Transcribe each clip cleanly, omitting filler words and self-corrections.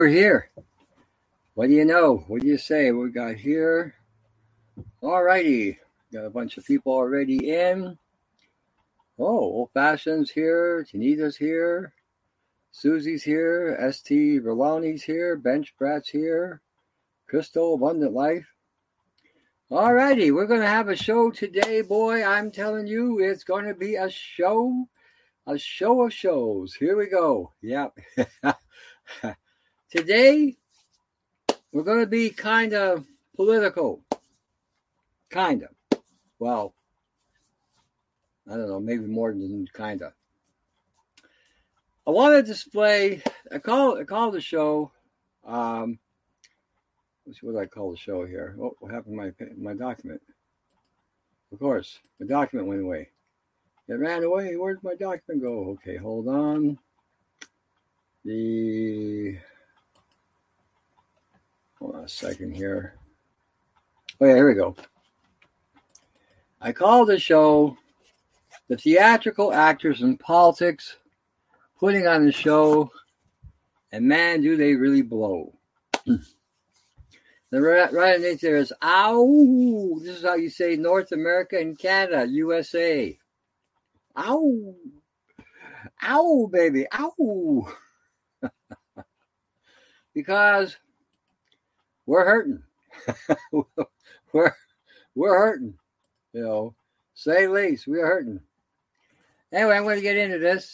We're here. What do you know? What do you say? What we got here? All righty. Got a bunch of people already in. Oh, Old Fashioned's here. Tanita's here. Susie's here. ST Rolani's here. Bench Brat's here. Crystal Abundant Life. All righty. We're going to have a show today, boy. I'm telling you, it's going to be a show. A show of shows. Here we go. Yep. Today, we're going to be kind of political. Kind of. Well, I don't know, maybe more than kind of. I want to display, I call the show, let's see, what do I call the show here? Oh, what happened to my document? Of course, the document went away. It ran away. Where'd my document go? Okay, hold on. Hold on a second here. Oh, yeah, here we go. I call the show The Theatrical Actors in Politics Putting on the Show, and man, do they really blow. The right underneath there is, ow! This is how you say North America and Canada, USA. Ow! Ow, baby, ow! Because we're hurting. we're hurting. You know, say least, we're hurting. Anyway, I'm going to get into this.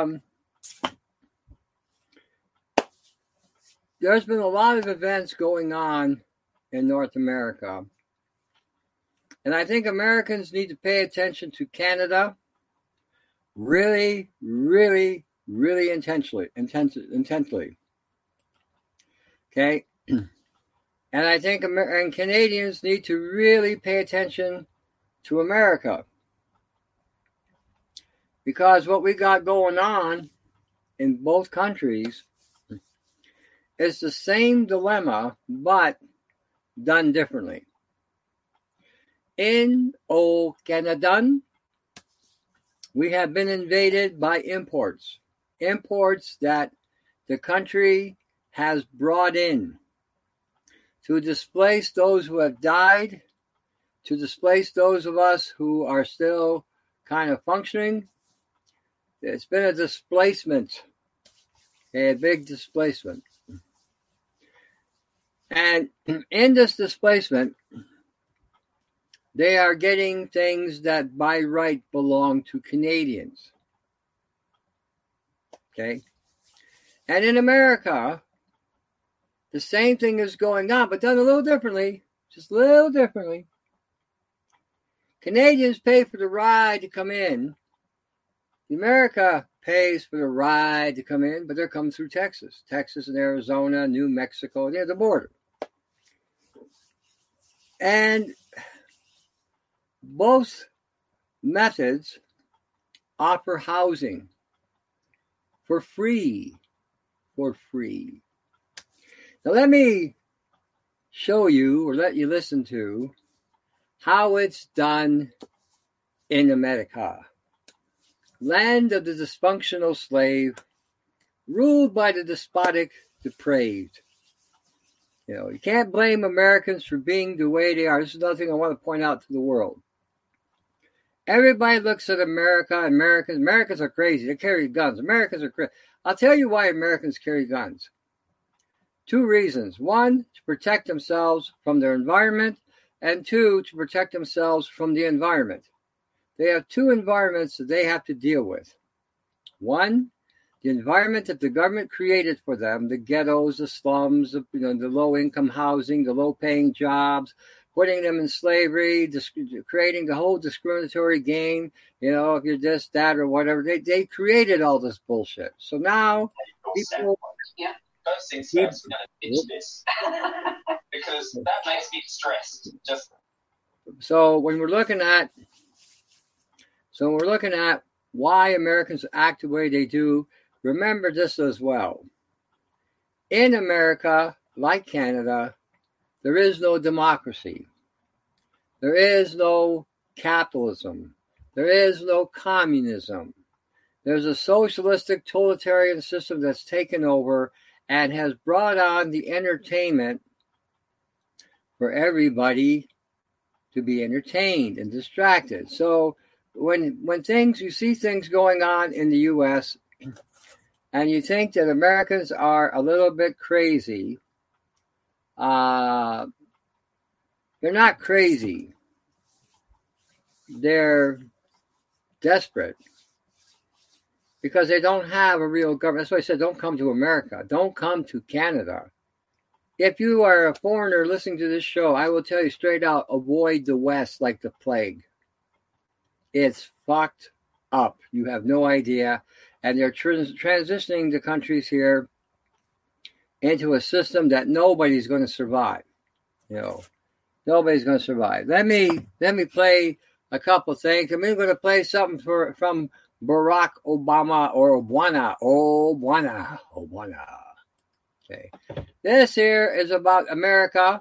There's been a lot of events going on in North America. And I think Americans need to pay attention to Canada really, really, really intently. Okay? And I think and Canadians need to really pay attention to America. Because what we got going on in both countries is the same dilemma, but done differently. In Canada, we have been invaded by imports. Imports that the country has brought in to displace those who have died, to displace those of us who are still kind of functioning. It's been a displacement, a big displacement. And in this displacement, they are getting things that by right belong to Canadians. Okay? And in America, the same thing is going on, but done a little differently. Just a little differently. Canadians pay for the ride to come in. America pays for the ride to come in, but they're coming through Texas. Texas and Arizona, New Mexico, near the border. And both methods offer housing for free. Now let me show you or let you listen to how it's done in America. Land of the dysfunctional slave, ruled by the despotic depraved. You know, you can't blame Americans for being the way they are. This is another thing I want to point out to the world. Everybody looks at America. Americans are crazy. They carry guns. Americans are crazy. I'll tell you why Americans carry guns. Two reasons. One, to protect themselves from their environment, and two, to protect themselves from the environment. They have two environments that they have to deal with. One, the environment that the government created for them, the ghettos, the slums, the low-income housing, the low-paying jobs, putting them in slavery, creating the whole discriminatory game, if you're this, that, or whatever. They created all this bullshit. So now people... Yeah. First things first, we're going to pitch this because that makes me stressed. So when we're looking at why Americans act the way they do, remember this as well. In America, like Canada, there is no democracy. There is no capitalism. There is no communism. There's a socialistic totalitarian system that's taken over, and has brought on the entertainment for everybody to be entertained and distracted. So when you see things going on in the U.S. and you think that Americans are a little bit crazy, they're not crazy. They're desperate because they don't have a real government. That's why I said don't come to America. Don't come to Canada. If you are a foreigner listening to this show, I will tell you straight out, avoid the West like the plague. It's fucked up. You have no idea. And they're transitioning the countries here into a system that nobody's going to survive. Nobody's going to survive. Let me play a couple things. I'm going to play something from Barack Obama or Obama. Okay. This here is about America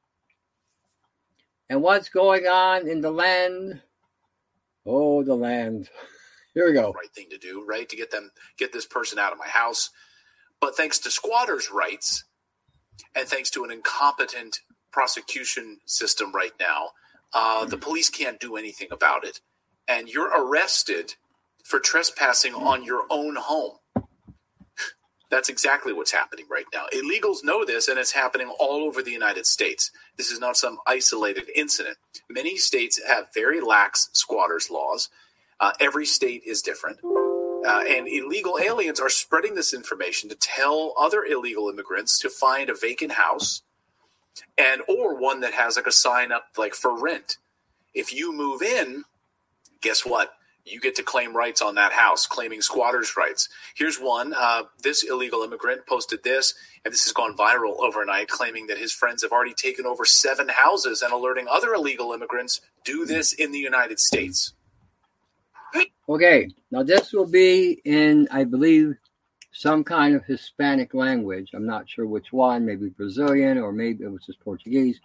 and what's going on in the land. Oh, the land. Here we go. Right thing to do, right? To get this person out of my house. But thanks to squatters' rights and thanks to an incompetent prosecution system right now, the police can't do anything about it. And you're arrested for trespassing on your own home. That's exactly what's happening right now. Illegals know this, and it's happening all over the United States. This is not some isolated incident. Many states have very lax squatters' laws. Every state is different. And illegal aliens are spreading this information to tell other illegal immigrants to find a vacant house or one that has like a sign up like for rent. If you move in, guess what? You get to claim rights on that house, claiming squatters' rights. Here's one. This illegal immigrant posted this, and this has gone viral overnight, claiming that his friends have already taken over 7 houses and alerting other illegal immigrants, do this in the United States. Okay, now this will be in, I believe, some kind of Hispanic language. I'm not sure which one, maybe Brazilian or maybe it was just Portuguese.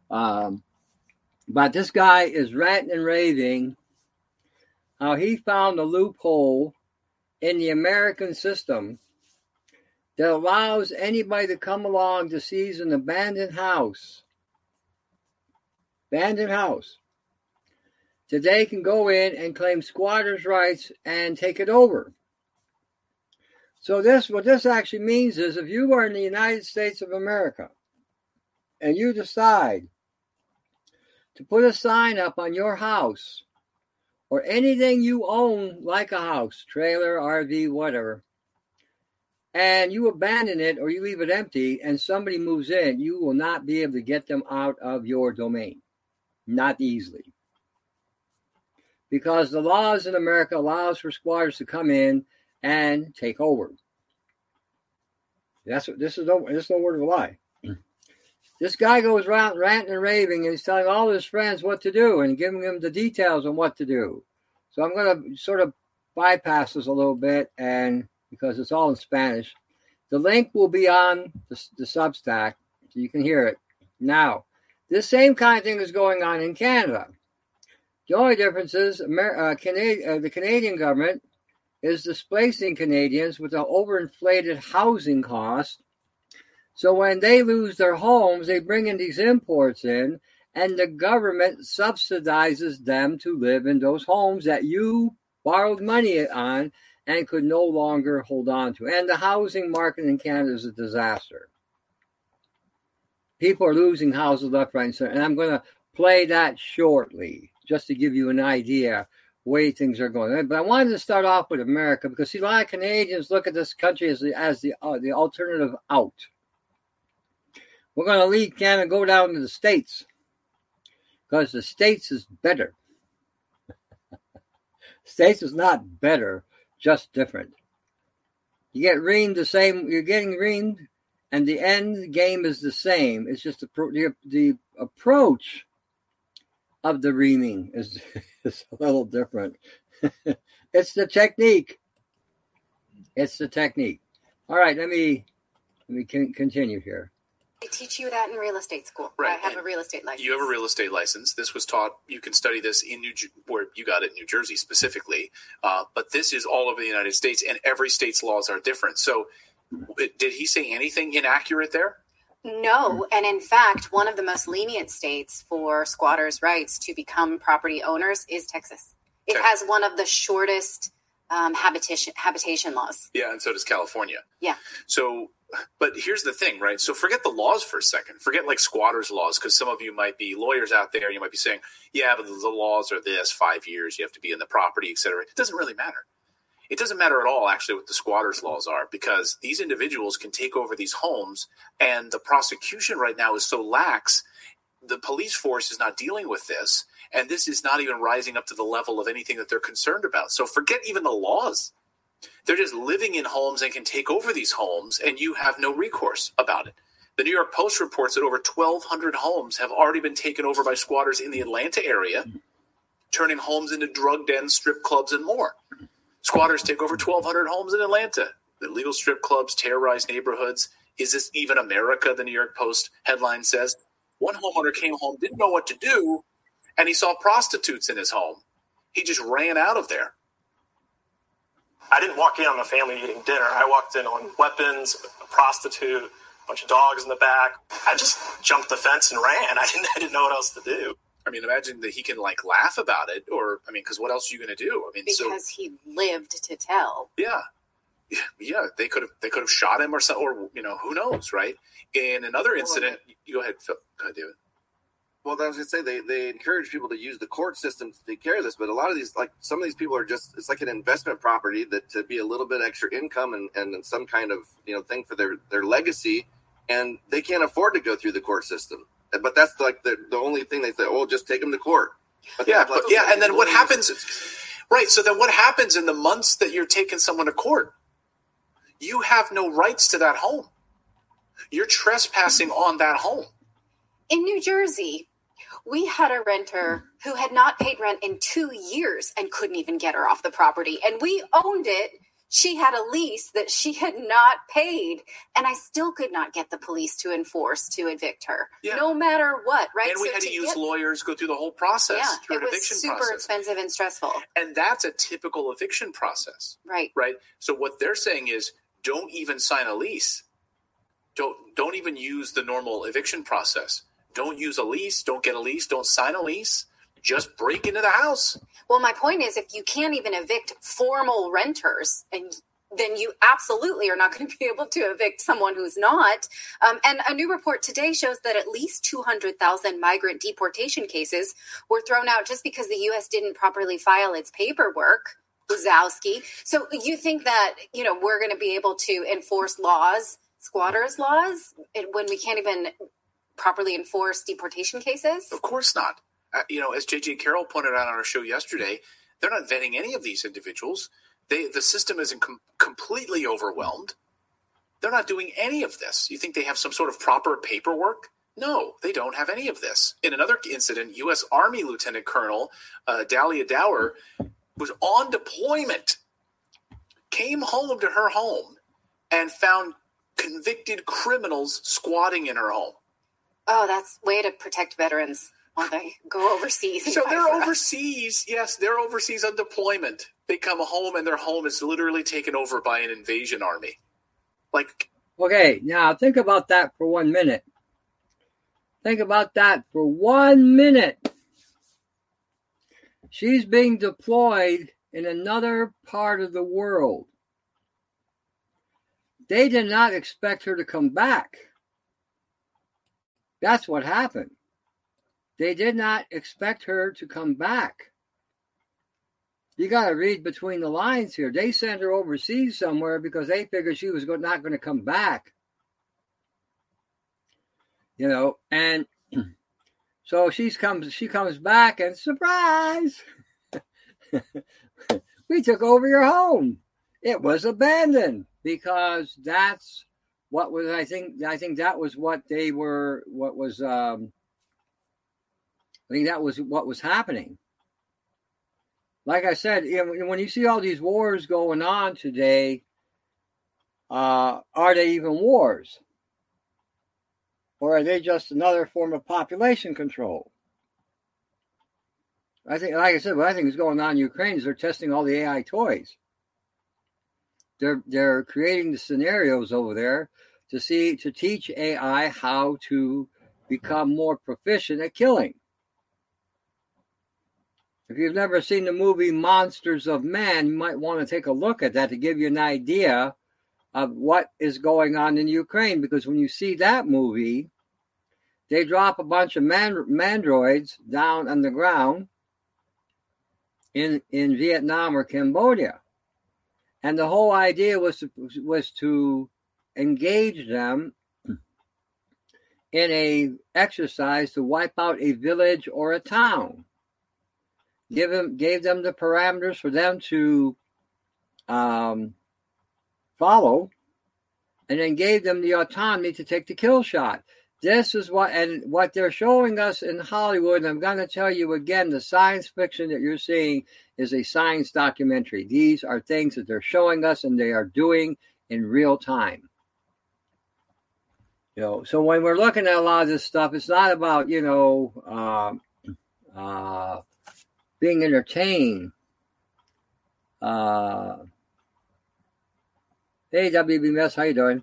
But this guy is ranting and raving how he found a loophole in the American system that allows anybody to come along to seize an abandoned house. Today can go in and claim squatters' rights and take it over. So what this actually means is if you are in the United States of America and you decide to put a sign up on your house or anything you own like a house, trailer, RV, whatever, and you abandon it or you leave it empty and somebody moves in, you will not be able to get them out of your domain. Not easily. Because the laws in America allows for squatters to come in and take over. This is no word of a lie. This guy goes around ranting and raving and he's telling all his friends what to do and giving them the details on what to do. So I'm going to sort of bypass this a little bit, and because it's all in Spanish. The link will be on the Substack so you can hear it. Now, this same kind of thing is going on in Canada. The only difference is the Canadian government is displacing Canadians with an overinflated housing cost. So when they lose their homes, they bring in these imports in, and the government subsidizes them to live in those homes that you borrowed money on and could no longer hold on to. And the housing market in Canada is a disaster. People are losing houses left, right, and center. And I'm going to play that shortly, just to give you an idea way things are going. But I wanted to start off with America because, see, a lot of Canadians look at this country as the alternative out. We're going to leave Canada and go down to the States because the States is better. States is not better, just different. You get reamed the same. You're getting reamed, and the end game is the same. It's just the approach of the reaming is a little different. It's the technique. All right, let me continue here. They teach you that in real estate school. Right. I have a real estate license. You have a real estate license. This was taught. You can study this in where you got it in New Jersey specifically. But this is all over the United States, and every state's laws are different. So Did he say anything inaccurate there? No, and in fact, one of the most lenient states for squatters' rights to become property owners is Texas. It Okay. has one of the shortest habitation laws. Yeah, and so does California. Yeah. So, but here's the thing, right? So forget the laws for a second. Forget like squatters' laws, because some of you might be lawyers out there. You might be saying, yeah, but the laws are this, 5 years, you have to be in the property, et cetera. It doesn't really matter. It doesn't matter at all, actually, what the squatters' laws are, because these individuals can take over these homes, and the prosecution right now is so lax. The police force is not dealing with this, and this is not even rising up to the level of anything that they're concerned about. So forget even the laws. They're just living in homes and can take over these homes, and you have no recourse about it. The New York Post reports that over 1,200 homes have already been taken over by squatters in the Atlanta area, turning homes into drug dens, strip clubs, and more. Squatters take over 1,200 homes in Atlanta. The illegal strip clubs terrorize neighborhoods. Is this even America? The New York Post headline says. One homeowner came home, didn't know what to do, and he saw prostitutes in his home. He just ran out of there. I didn't walk in on a family eating dinner. I walked in on weapons, a prostitute, a bunch of dogs in the back. I just jumped the fence and ran. I didn't know what else to do. I mean, imagine that he can like laugh about it, or I mean, because what else are you going to do? I mean, Because he lived to tell. yeah, they could have shot him or something, or who knows, right? In another incident, you go ahead, Phil. Go ahead, David. Well, I was going to say they encourage people to use the court system to take care of this, but a lot of these, like some of these people are just, it's like an investment property that to be a little bit extra income and some kind of thing for their legacy, and they can't afford to go through the court system. But that's like the only thing they say. Oh, just take them to court. But and then what happens? Right. So then what happens in the months that you're taking someone to court? You have no rights to that home. You're trespassing on that home. In New Jersey, we had a renter who had not paid rent in 2 years and couldn't even get her off the property. And we owned it. She had a lease that she had not paid, and I still could not get the police to evict her, no matter what, right? And we had to use lawyers, go through the whole process through an eviction process. It was super expensive and stressful. And that's a typical eviction process. Right. Right? So what they're saying is don't even sign a lease. Don't even use the normal eviction process. Don't use a lease. Don't get a lease. Don't sign a lease. Just break into the house. Well, my point is, if you can't even evict formal renters, and then you absolutely are not going to be able to evict someone who's not. And a new report today shows that at least 200,000 migrant deportation cases were thrown out just because the U.S. didn't properly file its paperwork. Wazowski. So you think that, we're going to be able to enforce squatters' laws, when we can't even properly enforce deportation cases? Of course not. As J.J. Carroll pointed out on our show yesterday, they're not vetting any of these individuals. The system is completely overwhelmed. They're not doing any of this. You think they have some sort of proper paperwork? No, they don't have any of this. In another incident, U.S. Army Lieutenant Colonel Dahlia Dower was on deployment, came home to her home, and found convicted criminals squatting in her home. Oh, that's way to protect veterans while they go overseas. So they're overseas. Yes, they're overseas on deployment. They come home and their home is literally taken over by an invasion army. Okay, now think about that for 1 minute. Think about that for 1 minute. She's being deployed in another part of the world. They did not expect her to come back. That's what happened. They did not expect her to come back. You got to read between the lines here. They sent her overseas somewhere because they figured she was not going to come back. And so she comes back and surprise, we took over your home. It was abandoned because that's what was, I think that was what they were, I think that was what was happening. Like I said, when you see all these wars going on today, are they even wars? Or are they just another form of population control? I think, like I said, what I think is going on in Ukraine is they're testing all the AI toys. they're creating the scenarios over there to teach AI how to become more proficient at killing. If you've never seen the movie Monsters of Men, you might want to take a look at that to give you an idea of what is going on in Ukraine. Because when you see that movie, they drop a bunch of mandroids down on the ground in Vietnam or Cambodia. And the whole idea was to engage them in a exercise to wipe out a village or a town. Gave them the parameters for them to follow, and then gave them the autonomy to take the kill shot. This is what they're showing us in Hollywood. And I'm going to tell you again, the science fiction that you're seeing is a science documentary. These are things that they're showing us, and they are doing in real time. So when we're looking at a lot of this stuff, it's not about being entertained. Hey, WB Mess, how you doing?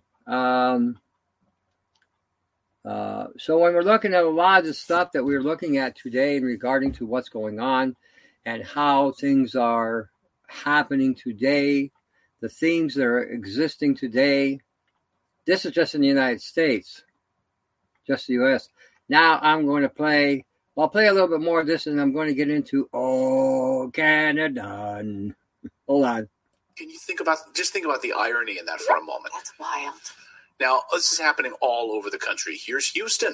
So when we're looking at a lot of the stuff that we're looking at today in regarding to what's going on and how things are happening today, the themes that are existing today, this is just in the United States, just the U.S. Now I'm going to play a little bit more of this, and I'm going to get into Canada. Hold on. Can you think about the irony in that for a moment? That's wild. Now, this is happening all over the country. Here's Houston.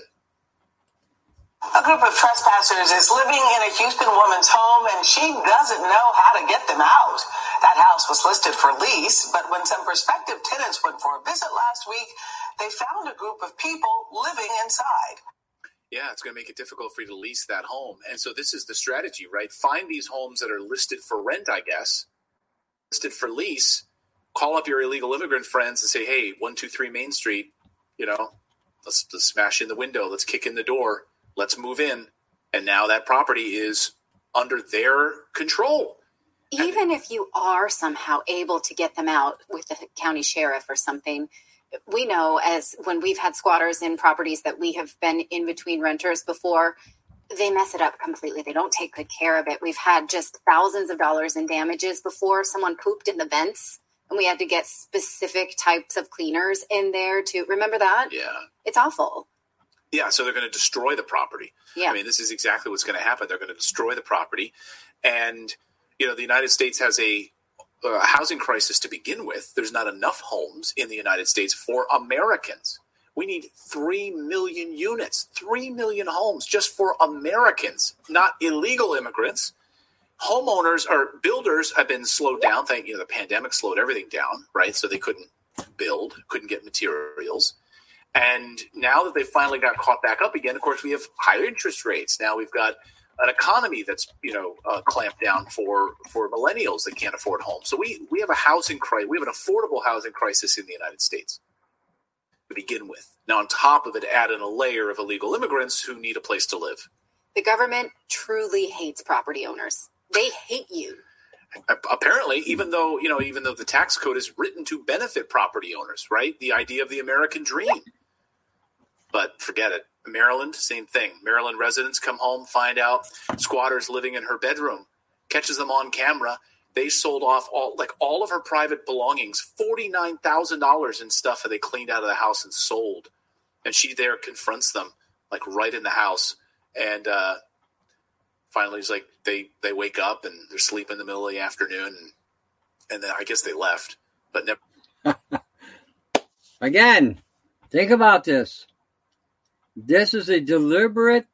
A group of trespassers is living in a Houston woman's home, and she doesn't know how to get them out. That house was listed for lease, but when some prospective tenants went for a visit last week, they found a group of people living inside. Yeah, it's going to make it difficult for you to lease that home. And so this is the strategy, right? Find these homes that are listed for rent, I guess, listed for lease. Call up your illegal immigrant friends and say, hey, 123 Main Street, let's smash in the window. Let's kick in the door. Let's move in. And now that property is under their control. Even if you are somehow able to get them out with the county sheriff or something, we know as when we've had squatters in properties that we have been in between renters before, they mess it up completely. They don't take good care of it. We've had just thousands of dollars in damages before. Someone pooped in the vents, and we had to get specific types of cleaners in there to remember that. Yeah. It's awful. Yeah. So they're going to destroy the property. Yeah. I mean, this is exactly what's going to happen. They're going to destroy the property. And, the United States has a housing crisis to begin with. There's not enough homes in the United States for Americans. We need 3 million units, 3 million homes just for Americans, not illegal immigrants. Homeowners or builders have been slowed down. The pandemic slowed everything down, right? So they couldn't build, couldn't get materials. And now that they finally got caught back up again, of course, we have higher interest rates. Now we've got an economy that's, clamped down for millennials that can't afford homes. So we have a housing crisis. We have an affordable housing crisis in the United States to begin with. Now, on top of it, add in a layer of illegal immigrants who need a place to live. The government truly hates property owners. They hate you. Apparently, even though the tax code is written to benefit property owners, right? The idea of the American dream. But forget it. Maryland, same thing. Maryland residents come home, find out squatters living in her bedroom, catches them on camera. They sold off all of her private belongings, $49,000 in stuff that they cleaned out of the house and sold. And she there confronts them, right in the house. And finally, it's like they wake up and they're sleeping in the middle of the afternoon. And then I guess they left, but never. Again, think about this. This is deliberate.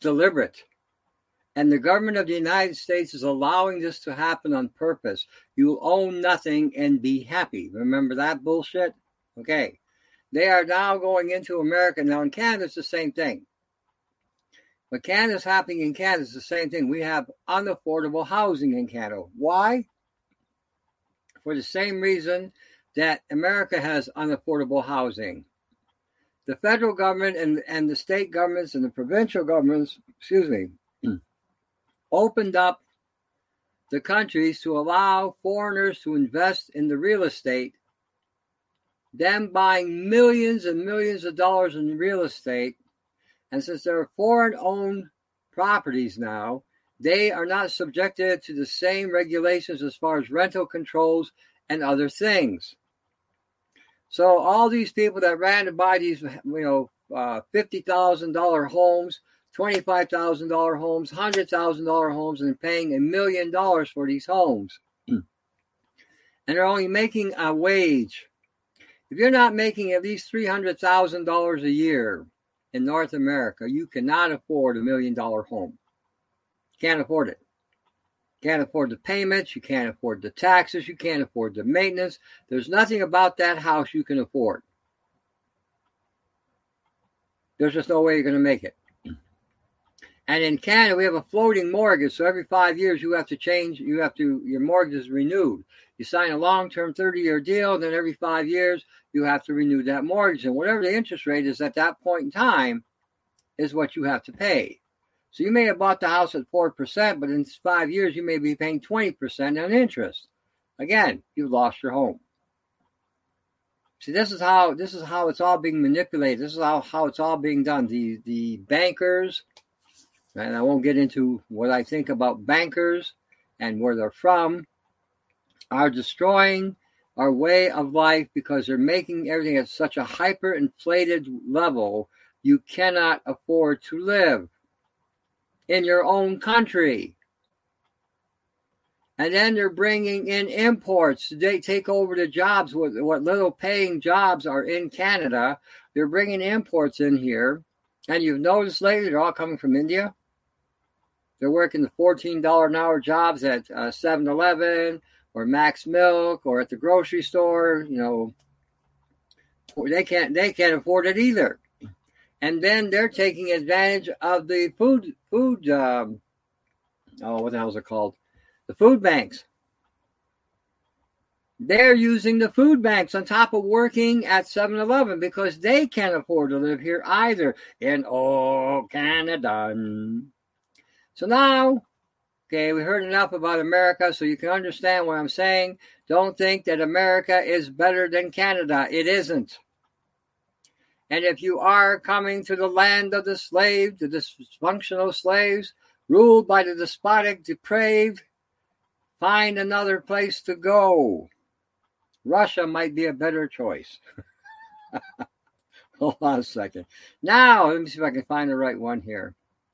And the government of the United States is allowing this to happen on purpose. You own nothing and be happy. Remember that bullshit? Okay. They are now going into America. Now in Canada, it's the same thing. What Canada's happening in Canada is the same thing. We have unaffordable housing in Canada. Why? For the same reason that America has unaffordable housing. The federal government and the state governments and the provincial governments, opened up the countries to allow foreigners to invest in the real estate them buying millions and millions of dollars in real estate. And since they're foreign-owned properties now, they are not subjected to the same regulations as far as rental controls and other things. So all these people that ran to buy these, $50,000 homes, $25,000 homes, $100,000 homes, and paying $1 million for these homes. And they're only making a wage. If you're not making at least $300,000 a year in North America, you cannot afford $1 million home. Can't afford it. Can't afford the payments. You can't afford the taxes. You can't afford the maintenance. There's nothing about that house you can afford. There's just no way you're going to make it. And in Canada, we have a floating mortgage. So every 5 years, you have to change. Your mortgage is renewed. You sign a long-term 30-year deal. Then every 5 years, you have to renew that mortgage. And whatever the interest rate is at that point in time is what you have to pay. So you may have bought the house at 4%, but in 5 years, you may be paying 20% on interest. Again, you've lost your home. See, this is how it's all being manipulated. This is how it's all being done. The bankers, and I won't get into what I think about bankers and where they're from, are destroying our way of life because they're making everything at such a hyper-inflated level, you cannot afford to live in your own country. And then they're bringing in imports. They take over the jobs. What little paying jobs are in Canada, they're bringing imports in here. And you've noticed lately they're all coming from India. They're working the $14 an hour jobs at 7-Eleven or Max Milk or at the grocery store. They can't afford it either. And then they're taking advantage of the food. What the hell is it called? The food banks. They're using the food banks on top of working at 7-Eleven because they can't afford to live here either in Canada. So now, okay, we heard enough about America so you can understand what I'm saying. Don't think that America is better than Canada. It isn't. And if you are coming to the land of the slave, the dysfunctional slaves, ruled by the despotic, depraved, find another place to go. Russia might be a better choice. Hold on a second. Now, let me see if I can find the right one here.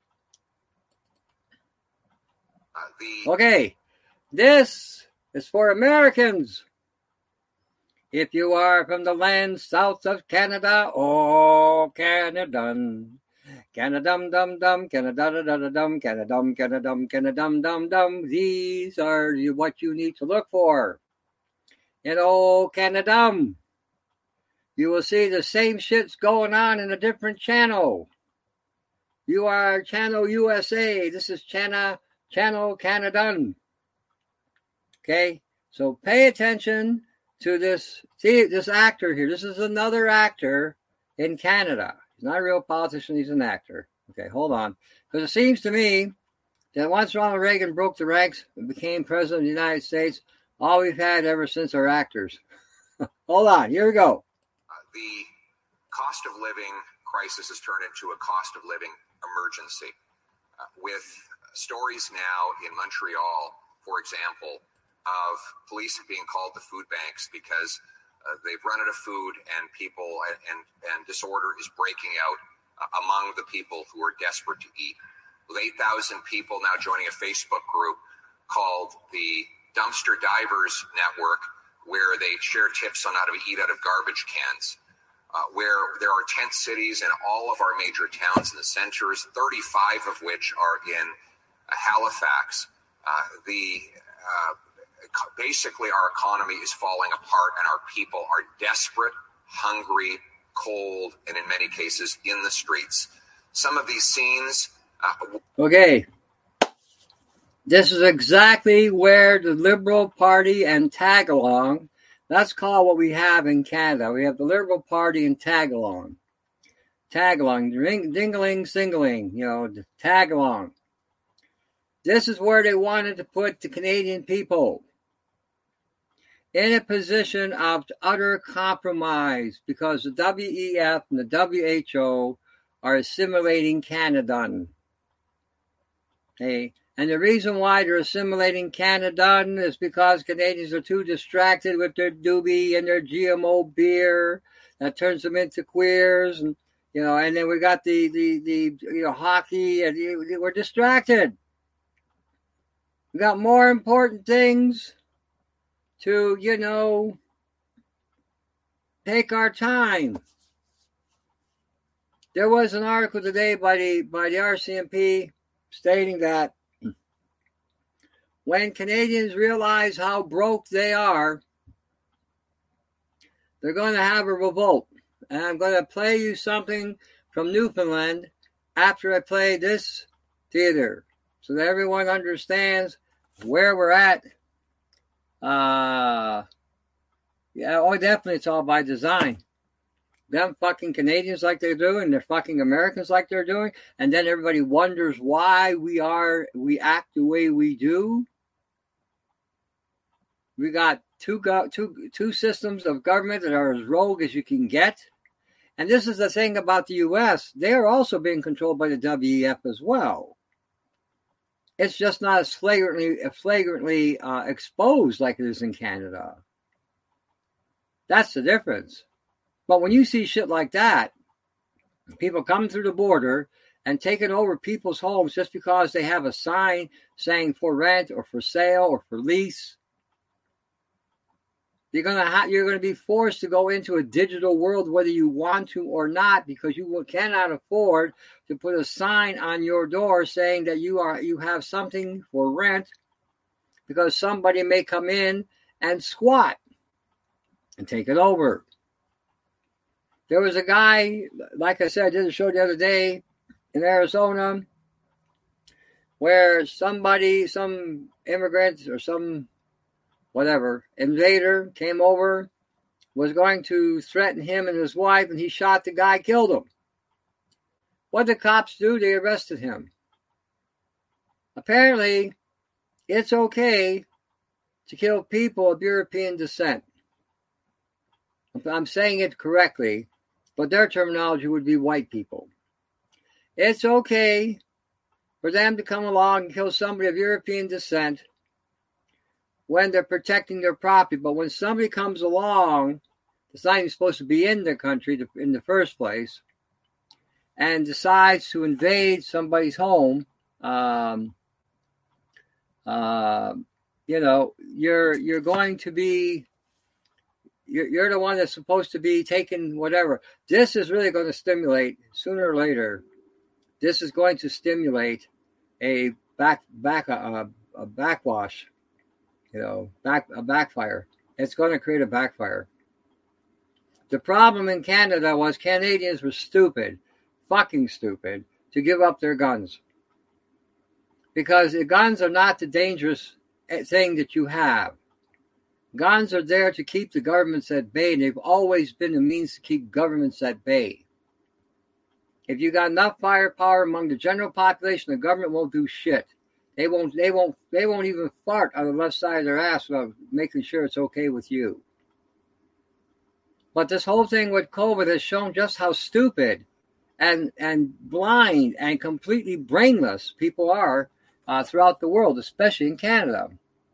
Okay, this is for Americans. If you are from the land south of Canada, Canada. Canada-dum-dum-dum, Canada-da-da-da-dum, Canada-dum, Canada-dum, Canada-dum-dum-dum. These are what you need to look for. In Canada, you will see the same shit's going on in a different channel. You are Channel USA. This is Channel Canada. Okay, so pay attention to this. See, this actor here. This is another actor in Canada. He's not a real politician. He's an actor. Okay, hold on. Because it seems to me that once Ronald Reagan broke the ranks and became president of the United States, all we've had ever since are actors. Hold on. Here we go. The cost of living crisis has turned into a cost of living emergency. With stories now in Montreal, for example, of police being called to food banks because they've run out of food and people and disorder is breaking out among the people who are desperate to eat. With 8,000 people now joining a Facebook group called the Dumpster Divers Network, where they share tips on how to eat out of garbage cans, where there are tent cities in all of our major towns in the centers, 35 of which are in Halifax. Basically, our economy is falling apart and our people are desperate, hungry, cold, and in many cases in the streets. Some of these scenes... Okay. This is exactly where the Liberal Party and Tagalong, that's called what we have in Canada. We have the Liberal Party and Tagalong. Tagalong, dingling, singling, Tagalong. This is where they wanted to put the Canadian people. in a position of utter compromise because the WEF and the WHO are assimilating Canada. Okay. And the reason why they're assimilating Canada is because Canadians are too distracted with their doobie and their GMO beer that turns them into queers, and and then we got the hockey, and we're distracted. We got more important things to take our time. There was an article today by the RCMP stating that when Canadians realize how broke they are, they're going to have a revolt. And I'm going to play you something from Newfoundland after I play this theater so that everyone understands where we're at. Definitely it's all by design. Them fucking Canadians like they're doing, they're fucking Americans like they're doing, and then everybody wonders why we act the way we do. We got two systems of government that are as rogue as you can get. And this is the thing about the U.S. They are also being controlled by the WEF as well. It's just not as flagrantly exposed like it is in Canada. That's the difference. But when you see shit like that, people coming through the border and taking over people's homes just because they have a sign saying for rent or for sale or for lease, you're going to be forced to go into a digital world whether you want to or not, because you cannot afford to put a sign on your door saying that you have something for rent, because somebody may come in and squat and take it over. There was a guy, like I said, I did a show the other day in Arizona, where some immigrant or some invader came over, was going to threaten him and his wife, and he shot the guy, killed him. What did the cops do? They arrested him. Apparently, it's okay to kill people of European descent. I'm saying it correctly, but their terminology would be white people. It's okay for them to come along and kill somebody of European descent when they're protecting their property. But when somebody comes along that's not even supposed to be in their country in the first place and decides to invade somebody's home, you're going to be, you're the one that's supposed to be taking whatever. This is really going to stimulate, sooner or later, this is going to stimulate a backwash. A backfire. It's going to create a backfire. The problem in Canada was Canadians were stupid, fucking stupid, to give up their guns. Because the guns are not the dangerous thing that you have. Guns are there to keep the governments at bay, and they've always been a means to keep governments at bay. If you got enough firepower among the general population, the government won't do shit. They won't even fart on the left side of their ass without making sure it's okay with you. But this whole thing with COVID has shown just how stupid and blind and completely brainless people are throughout the world, especially in Canada.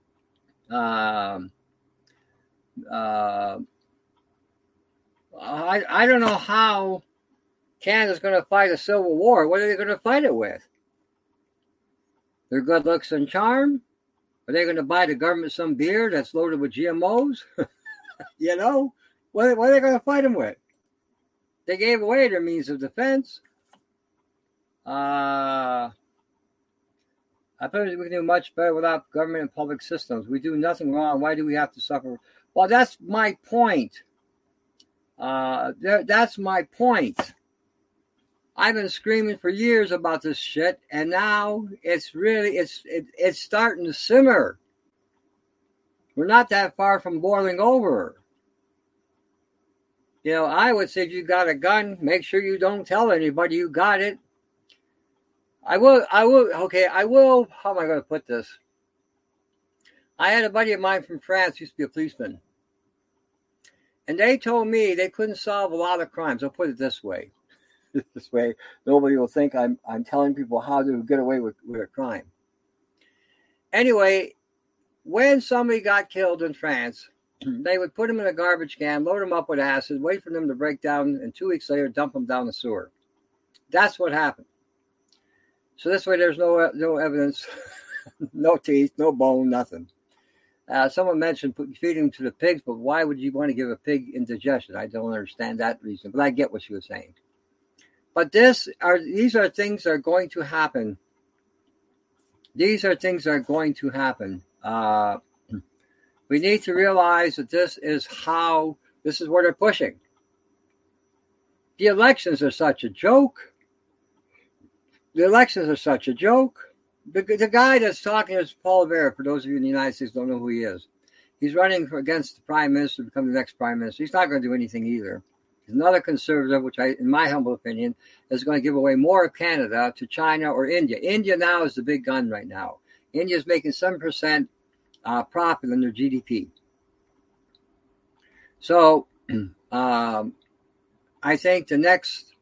I don't know how Canada's going to fight a civil war. What are they going to fight it with? Their good looks and charm? Are they going to buy the government some beer that's loaded with GMOs? What are they going to fight them with? They gave away their means of defense. I thought we can do much better without government and public systems. We do nothing wrong. Why do we have to suffer? Well, that's my point. That's my point. I've been screaming for years about this shit, and now it's starting to simmer. We're not that far from boiling over. I would say if you got a gun, make sure you don't tell anybody you got it. I will, how am I going to put this? I had a buddy of mine from France, used to be a policeman, And they told me they couldn't solve a lot of crimes. I'll put it this way. This way, nobody will think I'm telling people how to get away with a crime. Anyway, when somebody got killed in France, they would put them in a garbage can, load them up with acid, wait for them to break down, and 2 weeks later, dump them down the sewer. That's what happened. So this way, there's no evidence, no teeth, no bone, nothing. Someone mentioned feeding them to the pigs, but why would you want to give a pig indigestion? I don't understand that reason, but I get what she was saying. But these are things that are going to happen. These are things that are going to happen. We need to realize that this is what they're pushing. The elections are such a joke. The guy that's talking is Paul Revere. For those of you in the United States who don't know who he is. He's running against the prime minister to become the next prime minister. He's not going to do anything either. He's another conservative, which in my humble opinion, is going to give away more of Canada to China or India. India now is the big gun right now. India is making 7% profit on their GDP. So I think the next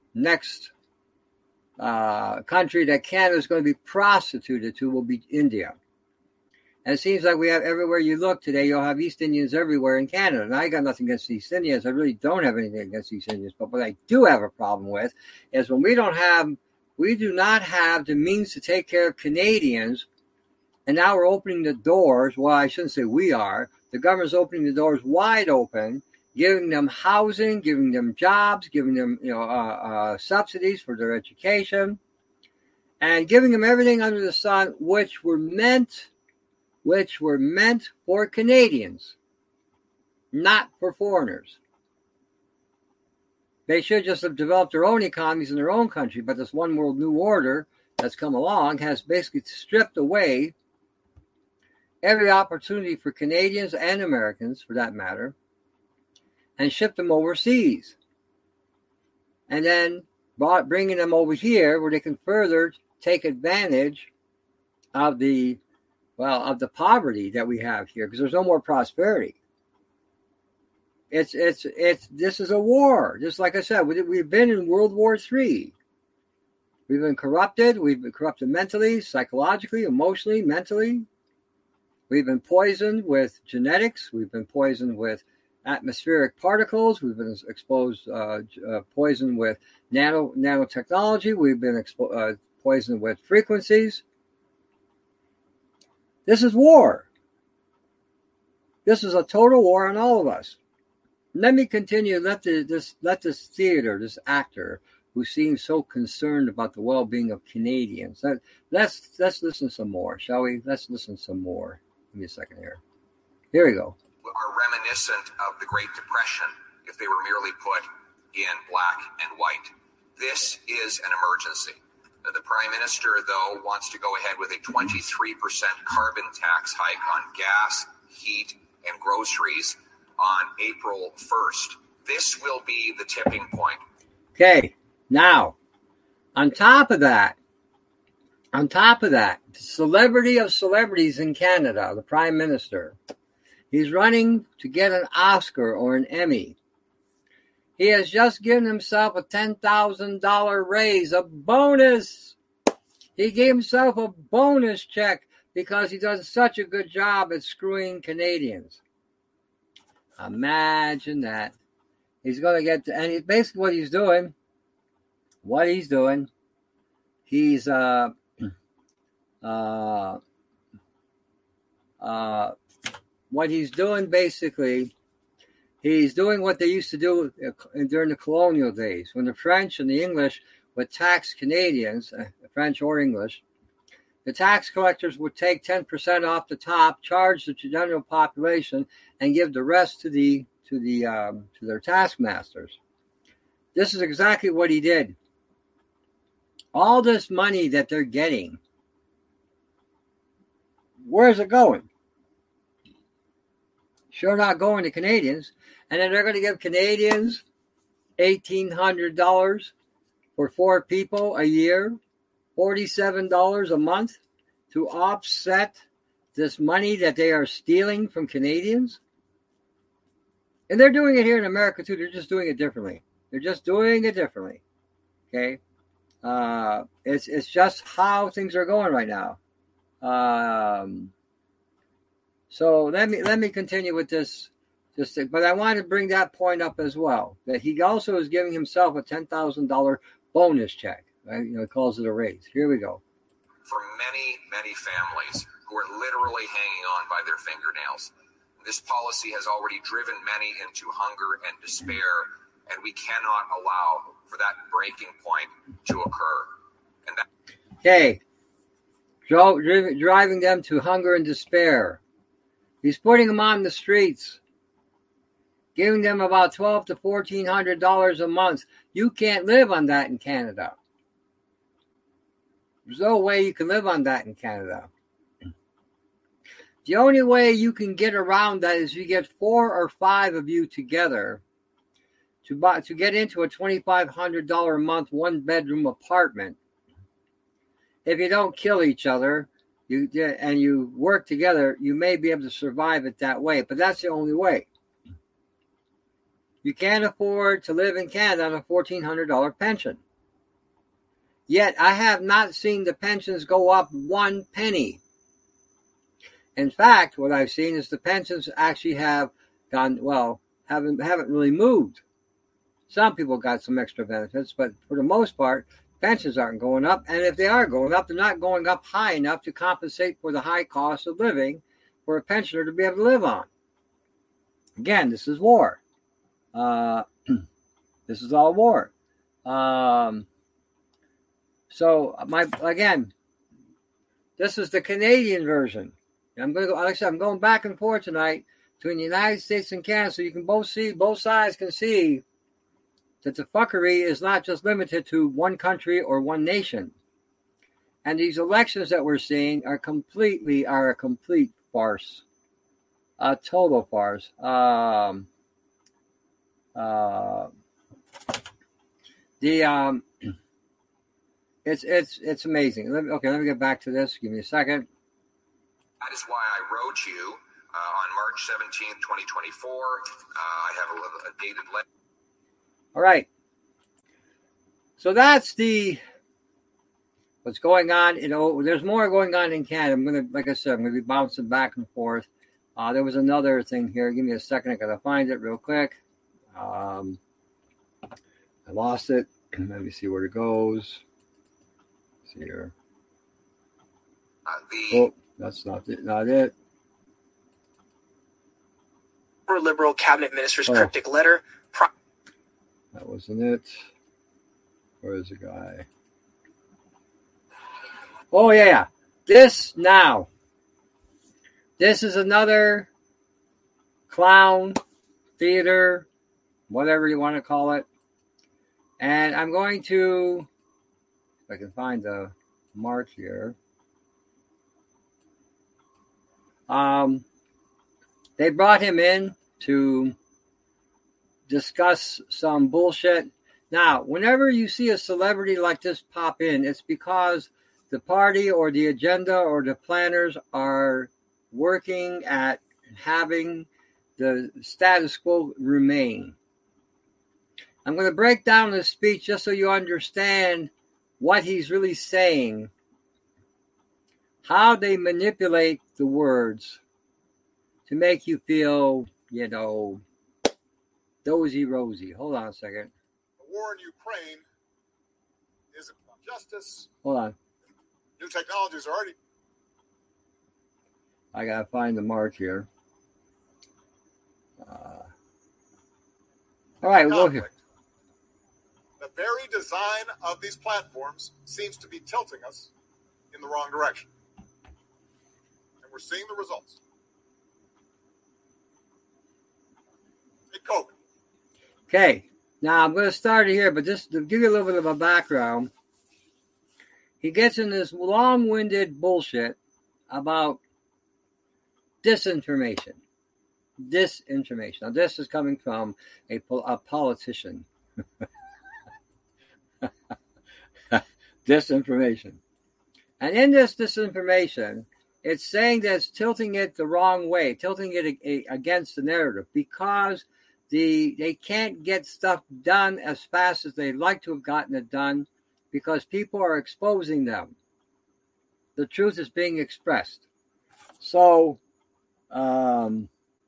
country that Canada is going to be prostituted to will be India. And it seems like we have everywhere you look today, you'll have East Indians everywhere in Canada. And I got nothing against East Indians. I really don't have anything against East Indians. But what I do have a problem with is when we do not have the means to take care of Canadians. And now we're opening the doors. Well, I shouldn't say we are. The government's opening the doors wide open, giving them housing, giving them jobs, giving them subsidies for their education, and giving them everything under the sun, which were meant for Canadians, not for foreigners. They should just have developed their own economies in their own country, but this one world new order that's come along has basically stripped away every opportunity for Canadians and Americans, for that matter, and shipped them overseas. And then bringing them over here where they can further take advantage of the poverty that we have here, because there's no more prosperity. This is a war. Just like I said, we've been in World War III. We've been corrupted. We've been corrupted mentally, psychologically, emotionally, mentally. We've been poisoned with genetics. We've been poisoned with atmospheric particles. We've been poisoned with nanotechnology. We've been poisoned with frequencies. This is war. This is a total war on all of us. Let me continue. Let this actor who seems so concerned about the well-being of Canadians. Let's listen some more, shall we? Let's listen some more. Give me a second here. Here we go. Are reminiscent of the Great Depression if they were merely put in black and white. This is an emergency. The Prime Minister, though, wants to go ahead with a 23% carbon tax hike on gas, heat, and groceries on April 1st. This will be the tipping point. Okay, now, on top of that, the celebrity of celebrities in Canada, the Prime Minister, he's running to get an Oscar or an Emmy. He has just given himself a $10,000 raise, a bonus. He gave himself a bonus check because he does such a good job at screwing Canadians. Imagine that. He's going to get to, and basically what he's doing, he's doing what they used to do during the colonial days, when the French and the English would tax Canadians, French or English. The tax collectors would take 10% off the top, charge the general population, and give the rest to their taskmasters. This is exactly what he did. All this money that they're getting, where's it going? Sure not going to Canadians. And then they're going to give Canadians $1,800 for 4 people a year, $47 a month to offset this money that they are stealing from Canadians. And they're doing it here in America too. They're just doing it differently. Okay. It's just how things are going right now. So let me continue with this. But I want to bring that point up as well. That he also is giving himself a $10,000 bonus check. Right? He calls it a raise. Here we go. For many, many families who are literally hanging on by their fingernails. This policy has already driven many into hunger and despair, and we cannot allow for that breaking point to occur. Okay. Driving them to hunger and despair. He's putting them on the streets, giving them about $1,200 to $1,400 a month. You can't live on that in Canada. There's no way you can live on that in Canada. The only way you can get around that is you get 4 or 5 of you together to get into a $2,500 a month 1-bedroom apartment. If you don't kill each other and you work together, you may be able to survive it that way. But that's the only way. You can't afford to live in Canada on a $1,400 pension. Yet I have not seen the pensions go up 1 penny. In fact, what I've seen is the pensions actually have gone, haven't really moved. Some people got some extra benefits, but for the most part, pensions aren't going up. And if they are going up, they're not going up high enough to compensate for the high cost of living for a pensioner to be able to live on. Again, this is war. This is all war. This is the Canadian version. I'm going back and forth tonight between the United States and Canada, so you can both sides can see that the fuckery is not just limited to one country or one nation. And these elections that we're seeing are a complete farce, a total farce. It's amazing. Let me get back to this. Give me a second. That is why I wrote you on March 17th, 2024. I have a dated letter. All right. So that's what's going on. There's more going on in Canada. I'm going to be bouncing back and forth. There was another thing here. Give me a second. I got to find it real quick. I lost it. Let me see where it goes. Let's see here. That's not it. For Liberal cabinet minister's cryptic letter. That wasn't it. Where is the guy? Oh, yeah. This is another clown theater, whatever you want to call it. And I'm going to, if I can find the mark here. They brought him in to discuss some bullshit. Now, whenever you see a celebrity like this pop in, it's because the party or the agenda or the planners are working at having the status quo remain. I'm going to break down this speech just so you understand what he's really saying, how they manipulate the words to make you feel, dozy rosy. Hold on a second. The war in Ukraine isn't about justice. Hold on. New technologies are already. I gotta find the mark here. All right, we'll go here. The very design of these platforms seems to be tilting us in the wrong direction. And we're seeing the results. Hey, COVID. Okay, now I'm going to start it here, but just to give you a little bit of a background, he gets in this long-winded bullshit about disinformation. Now, this is coming from a politician. Disinformation. And in this disinformation, it's saying that it's tilting it the wrong way, tilting it against the narrative, because they can't get stuff done as fast as they'd like to have gotten it done because people are exposing them. The truth is being expressed. So, the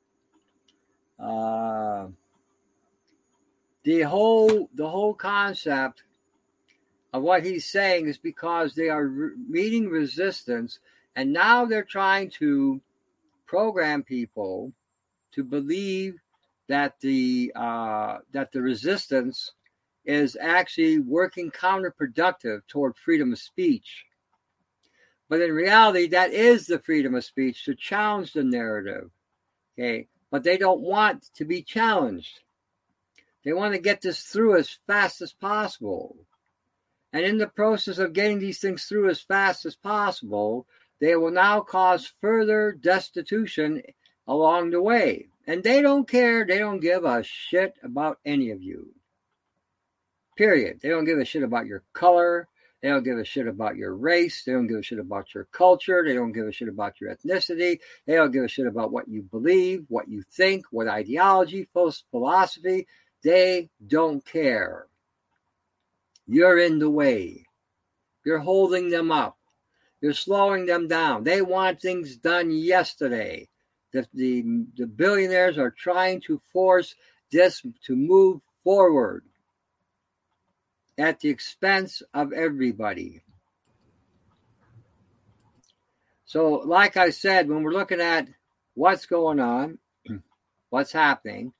whole concept of what he's saying is because they are meeting resistance, and now they're trying to program people to believe that the resistance is actually working counterproductive toward freedom of speech. But in reality, that is the freedom of speech, to challenge the narrative. Okay, but they don't want to be challenged. They want to get this through as fast as possible. And in the process of getting these things through as fast as possible, they will now cause further destitution along the way. And they don't care. They don't give a shit about any of you. Period. They don't give a shit about your color. They don't give a shit about your race. They don't give a shit about your culture. They don't give a shit about your ethnicity. They don't give a shit about what you believe, what you think, what ideology, philosophy. They don't care. You're in the way. You're holding them up. You're slowing them down. They want things done yesterday. The billionaires are trying to force this to move forward at the expense of everybody. So, like I said, when we're looking at what's going on, what's happening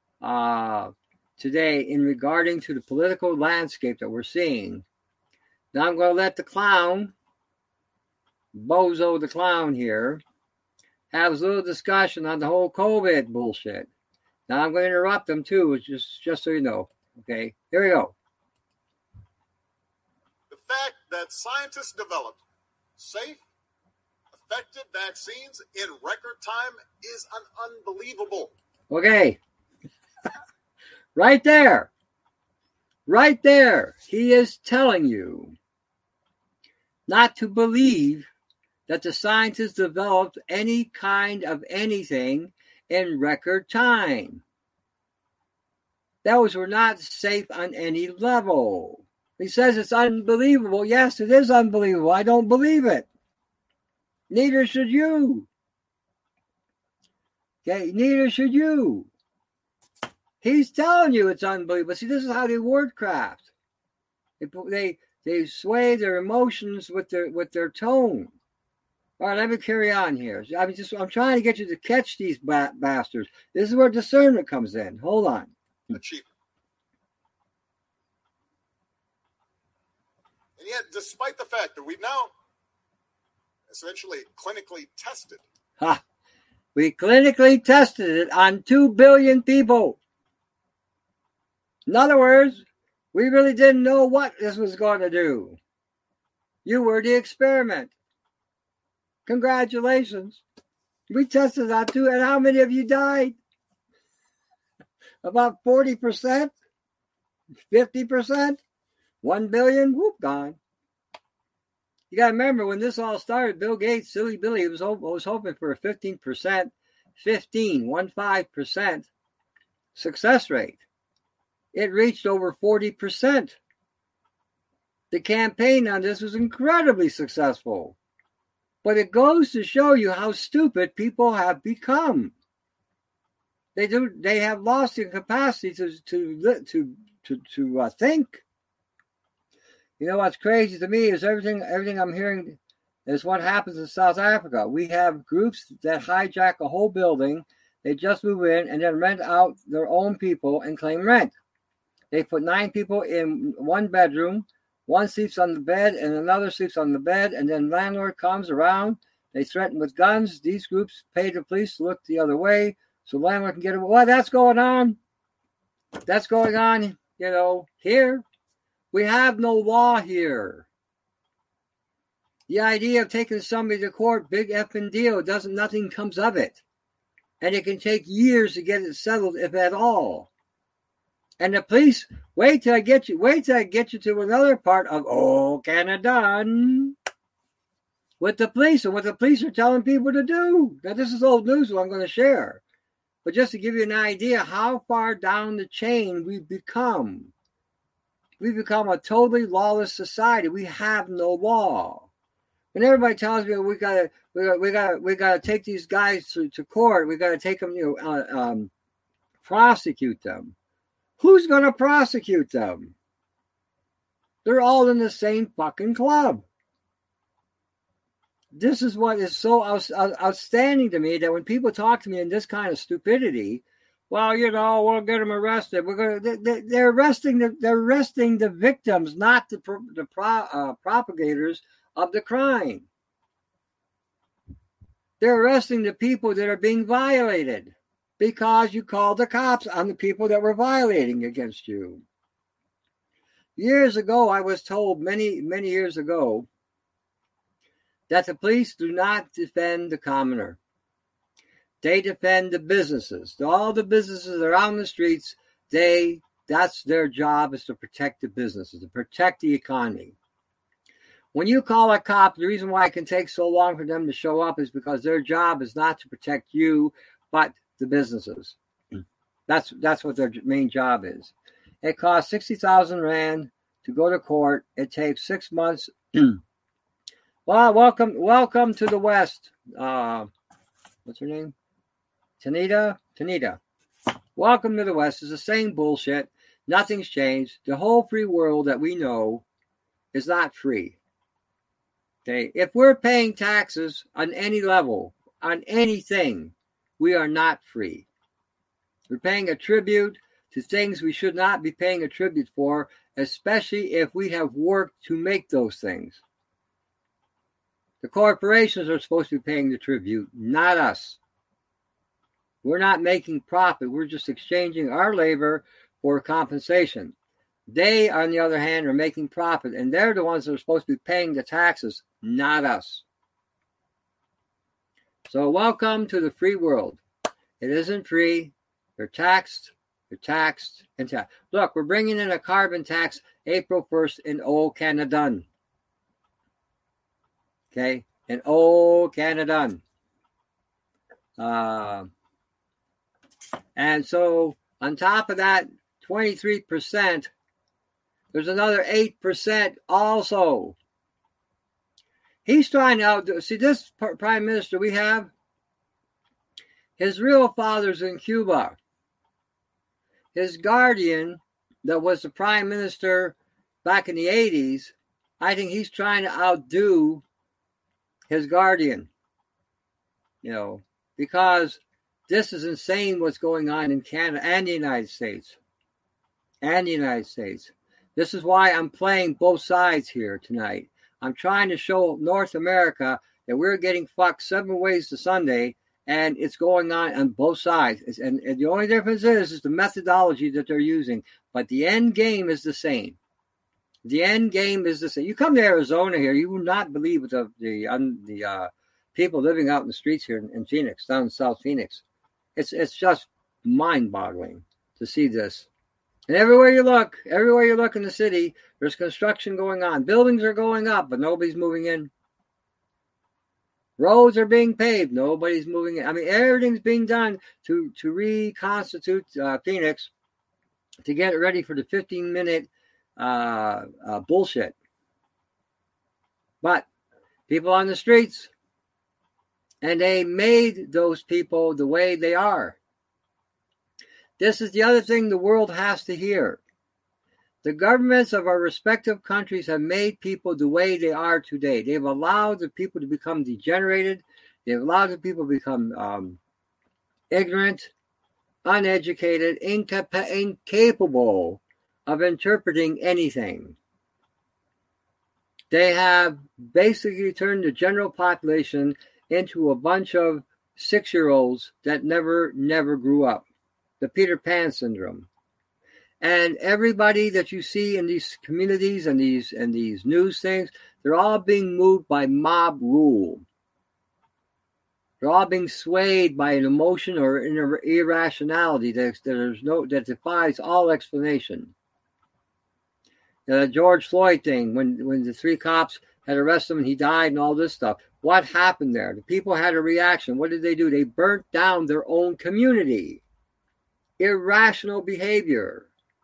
today in regarding to the political landscape that we're seeing, now I'm going to let the clown, Bozo the clown here, have a little discussion on the whole COVID bullshit. Now I'm going to interrupt them too, just so you know. Okay, here we go. The fact that scientists developed safe, effective vaccines in record time is unbelievable. Okay. Right there. Right there. He is telling you not to believe that the scientists developed any kind of anything in record time. Those were not safe on any level. He says it's unbelievable. Yes, it is unbelievable. I don't believe it. Neither should you. Okay, neither should you. He's telling you it's unbelievable. See, this is how they word craft. They sway their emotions with their tone. All right, let me carry on here. I'm trying to get you to catch these bastards. This is where discernment comes in. Hold on. Achievement. And yet, despite the fact that we've now essentially clinically tested. We clinically tested it on 2 billion people. In other words, we really didn't know what this was going to do. You were the experiment. Congratulations. We tested that too, and how many of you died? About 40%? 50%? 1 billion? Whoop, gone. You got to remember, when this all started, Bill Gates, Silly Billy, was hoping for a 15% success rate. It reached over 40%. The campaign on this was incredibly successful. But it goes to show you how stupid people have become. They have lost the capacity to think. You know what's crazy to me is everything I'm hearing is what happens in South Africa. We have groups that hijack a whole building. They just move in and then rent out their own people and claim rent. They put 9 people in one bedroom. One sleeps on the bed and another sleeps on the bed, and then landlord comes around. They threaten with guns. These groups pay the police to look the other way so landlord can get away. Well, that's going on. That's going on, here. We have no law here. The idea of taking somebody to court, big effing deal, nothing comes of it. And it can take years to get it settled, if at all. And the police, wait till I get you to another part of Canada with the police and what the police are telling people to do. Now, this is old news, what I'm going to share. But just to give you an idea how far down the chain we've become. We've become a totally lawless society. We have no law. When everybody tells me we gotta take these guys to court, we gotta take them, prosecute them. Who's gonna prosecute them? They're all in the same fucking club. This is what is so outstanding to me, that when people talk to me in this kind of stupidity, well, we'll get them arrested. They're arresting the victims, not the propagators of the crime. They're arresting the people that are being violated because you called the cops on the people that were violating against you. Years ago, I was told many, many years ago that the police do not defend the commoner. They defend the businesses. All the businesses that are out on the streets, that's their job, is to protect the businesses, to protect the economy. When you call a cop, the reason why it can take so long for them to show up is because their job is not to protect you, but the businesses. That's what their main job is. It costs 60,000 Rand to go to court. It takes 6 months. Well, welcome to the West. What's her name? Tanita. Welcome to the West. It's the same bullshit. Nothing's changed. The whole free world that we know is not free. Okay, if we're paying taxes on any level, on anything, we are not free. We're paying a tribute to things we should not be paying a tribute for, especially if we have worked to make those things. The corporations are supposed to be paying the tribute, not us. We're not making profit. We're just exchanging our labor for compensation. They, on the other hand, are making profit, and they're the ones that are supposed to be paying the taxes, not us. So welcome to the free world. It isn't free. They're taxed, and taxed. Look, we're bringing in a carbon tax April 1st in old Canada. Okay, in old Canada. And so on top of that 23%, there's another 8% also. He's trying to outdo. See, this prime minister we have, his real father's in Cuba. His guardian, that was the prime minister back in the 80s, I think he's trying to outdo his guardian. Because this is insane what's going on in Canada and the United States. This is why I'm playing both sides here tonight. I'm trying to show North America that we're getting fucked 7 ways to Sunday, and it's going on both sides. And the only difference is the methodology that they're using. But the end game is the same. You come to Arizona here, you will not believe what the people living out in the streets here in Phoenix, down in South Phoenix. It's just mind-boggling to see this. And everywhere you look in the city, there's construction going on. Buildings are going up, but nobody's moving in. Roads are being paved. Nobody's moving in. I mean, everything's being done to reconstitute Phoenix to get it ready for the 15-minute bullshit. But people on the streets, and they made those people the way they are. This is the other thing the world has to hear. The governments of our respective countries have made people the way they are today. They've allowed the people to become degenerated. They've allowed the people to become ignorant, uneducated, incapable of interpreting anything. They have basically turned the general population into a bunch of 6-year-olds that never grew up. The Peter Pan syndrome. And everybody that you see in these communities and these news things, they're all being moved by mob rule. They're all being swayed by an emotion or an irrationality that defies all explanation. The George Floyd thing, when the 3 cops had arrested him and he died and all this stuff. What happened there? The people had a reaction. What did they do? They burnt down their own community. Irrational behavior.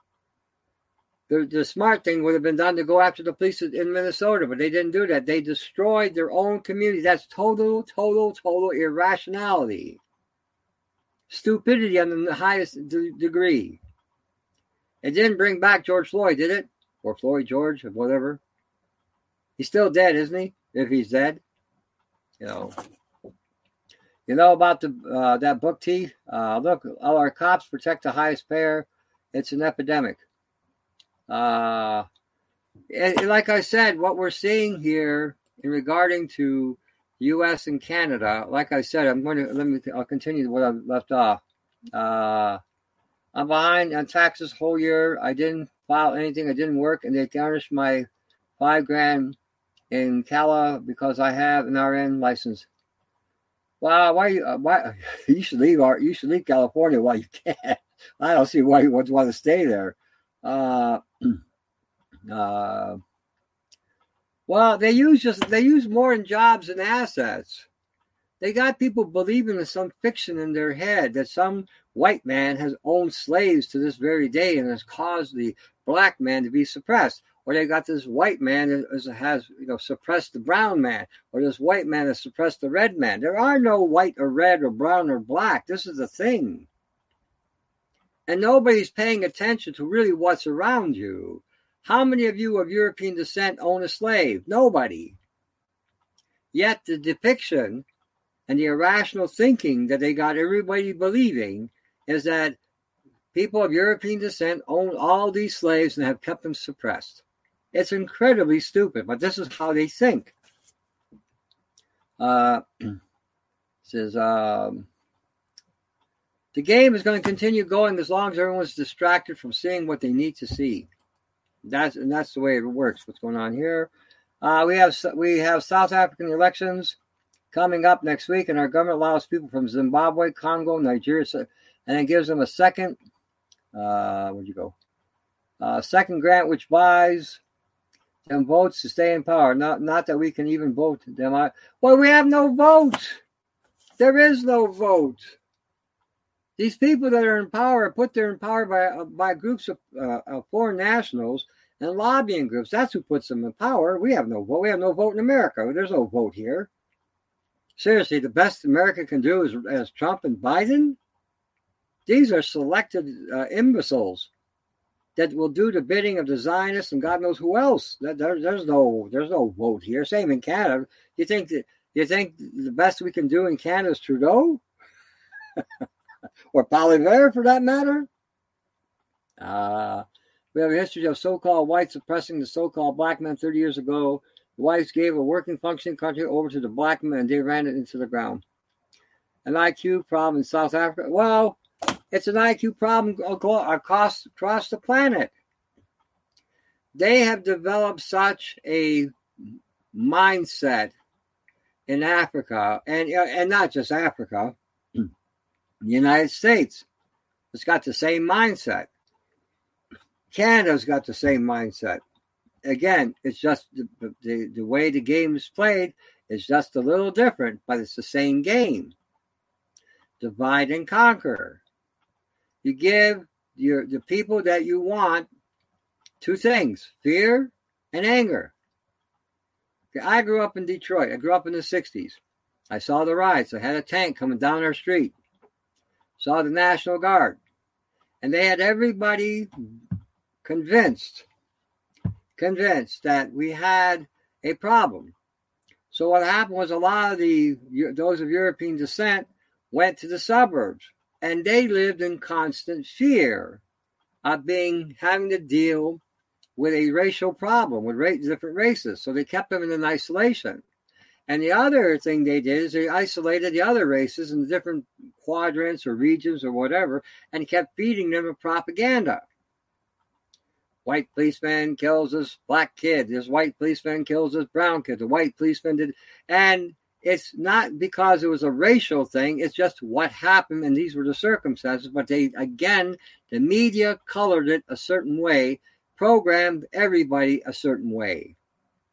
The smart thing would have been done to go after the police in Minnesota, but they didn't do that. They destroyed their own community. That's total irrationality. Stupidity on the highest degree. It didn't bring back George Floyd, did it? Or Floyd George, or whatever. He's still dead, isn't he? If he's dead. You know about that book, T? Look, all our cops protect the highest payer. It's an epidemic. And like I said, what we're seeing here in regarding to U.S. and Canada, like I said, I'll continue what I left off. I'm behind on taxes whole year. I didn't file anything. I didn't work, and they garnished my $5,000 in Cala because I have an RN license. Wow, why you should leave California while you can. I don't see why you would want to stay there. Well, they use more in jobs than assets. They got people believing in some fiction in their head that some white man has owned slaves to this very day and has caused the black man to be suppressed. Or they got this white man that has suppressed the brown man, or this white man has suppressed the red man. There are no white or red or brown or black. This is the thing. And nobody's paying attention to really what's around you. How many of you of European descent own a slave? Nobody. Yet the depiction and the irrational thinking that they got everybody believing is that people of European descent own all these slaves and have kept them suppressed. It's incredibly stupid, but this is how they think. It says, the game is going to continue going as long as everyone's distracted from seeing what they need to see. That's the way it works. What's going on here? We have South African elections coming up next week, and our government allows people from Zimbabwe, Congo, Nigeria, and it gives them a second. Second grant, which buys them votes to stay in power. Not that we can even vote them out. Well, we have no vote. There is no vote. These people that are in power are put there in power by groups of foreign nationals and lobbying groups. That's who puts them in power. We have no vote. We have no vote in America. There's no vote here. Seriously, the best America can do is Trump and Biden. These are selected imbeciles that will do the bidding of the Zionists and God knows who else. There's no vote here. Same in Canada. You think the best we can do in Canada is Trudeau? Or Poilievre, for that matter. We have a history of so-called whites oppressing the so-called black men 30 years ago. The whites gave a working, functioning country over to the black men, and they ran it into the ground. An IQ problem in South Africa. Well, it's an IQ problem across the planet. They have developed such a mindset in Africa, and not just Africa. The United States has got the same mindset. Canada's got the same mindset. Again, it's just the way the game is played is just a little different, but it's the same game. Divide and conquer. You give the people that you want two things, fear and anger. I grew up in Detroit. I grew up in the 60s. I saw the riots. I had a tank coming down our street. Saw the National Guard. And they had everybody convinced that we had a problem. So what happened was a lot of those of European descent went to the suburbs, and they lived in constant fear of having to deal with a racial problem with different races. So they kept them in isolation. And the other thing they did is they isolated the other races in the different quadrants or regions or whatever, and kept feeding them a propaganda. White policeman kills this black kid. This white policeman kills this brown kid. The white policeman did. And it's not because it was a racial thing. It's just what happened, and these were the circumstances. But the media colored it a certain way, programmed everybody a certain way.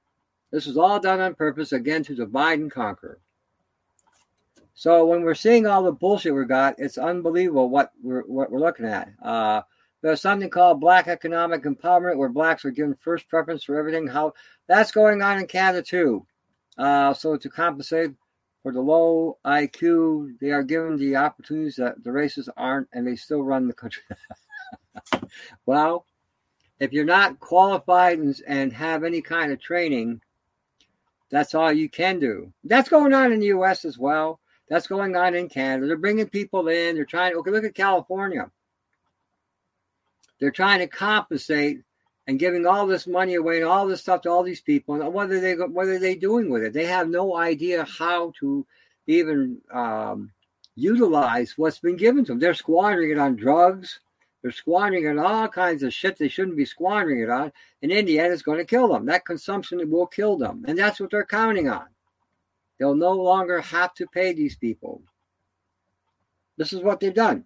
This was all done on purpose, again, to divide and conquer. So when we're seeing all the bullshit we got, it's unbelievable what we're looking at. There's something called Black Economic Empowerment, where blacks are given first preference for everything. How that's going on in Canada too. So to compensate for the low IQ, they are given the opportunities that the races aren't, and they still run the country. Well, if you're not qualified and have any kind of training, that's all you can do. That's going on in the U.S. as well. That's going on in Canada. They're bringing people in. They're trying. Okay, look at California. They're trying to compensate and giving all this money away and all this stuff to all these people. And what are they doing with it? They have no idea how to even utilize what's been given to them. They're squandering it on drugs. They're squandering it on all kinds of shit they shouldn't be squandering it on. And in the end, it's going to kill them. That consumption will kill them. And that's what they're counting on. They'll no longer have to pay these people. This is what they've done.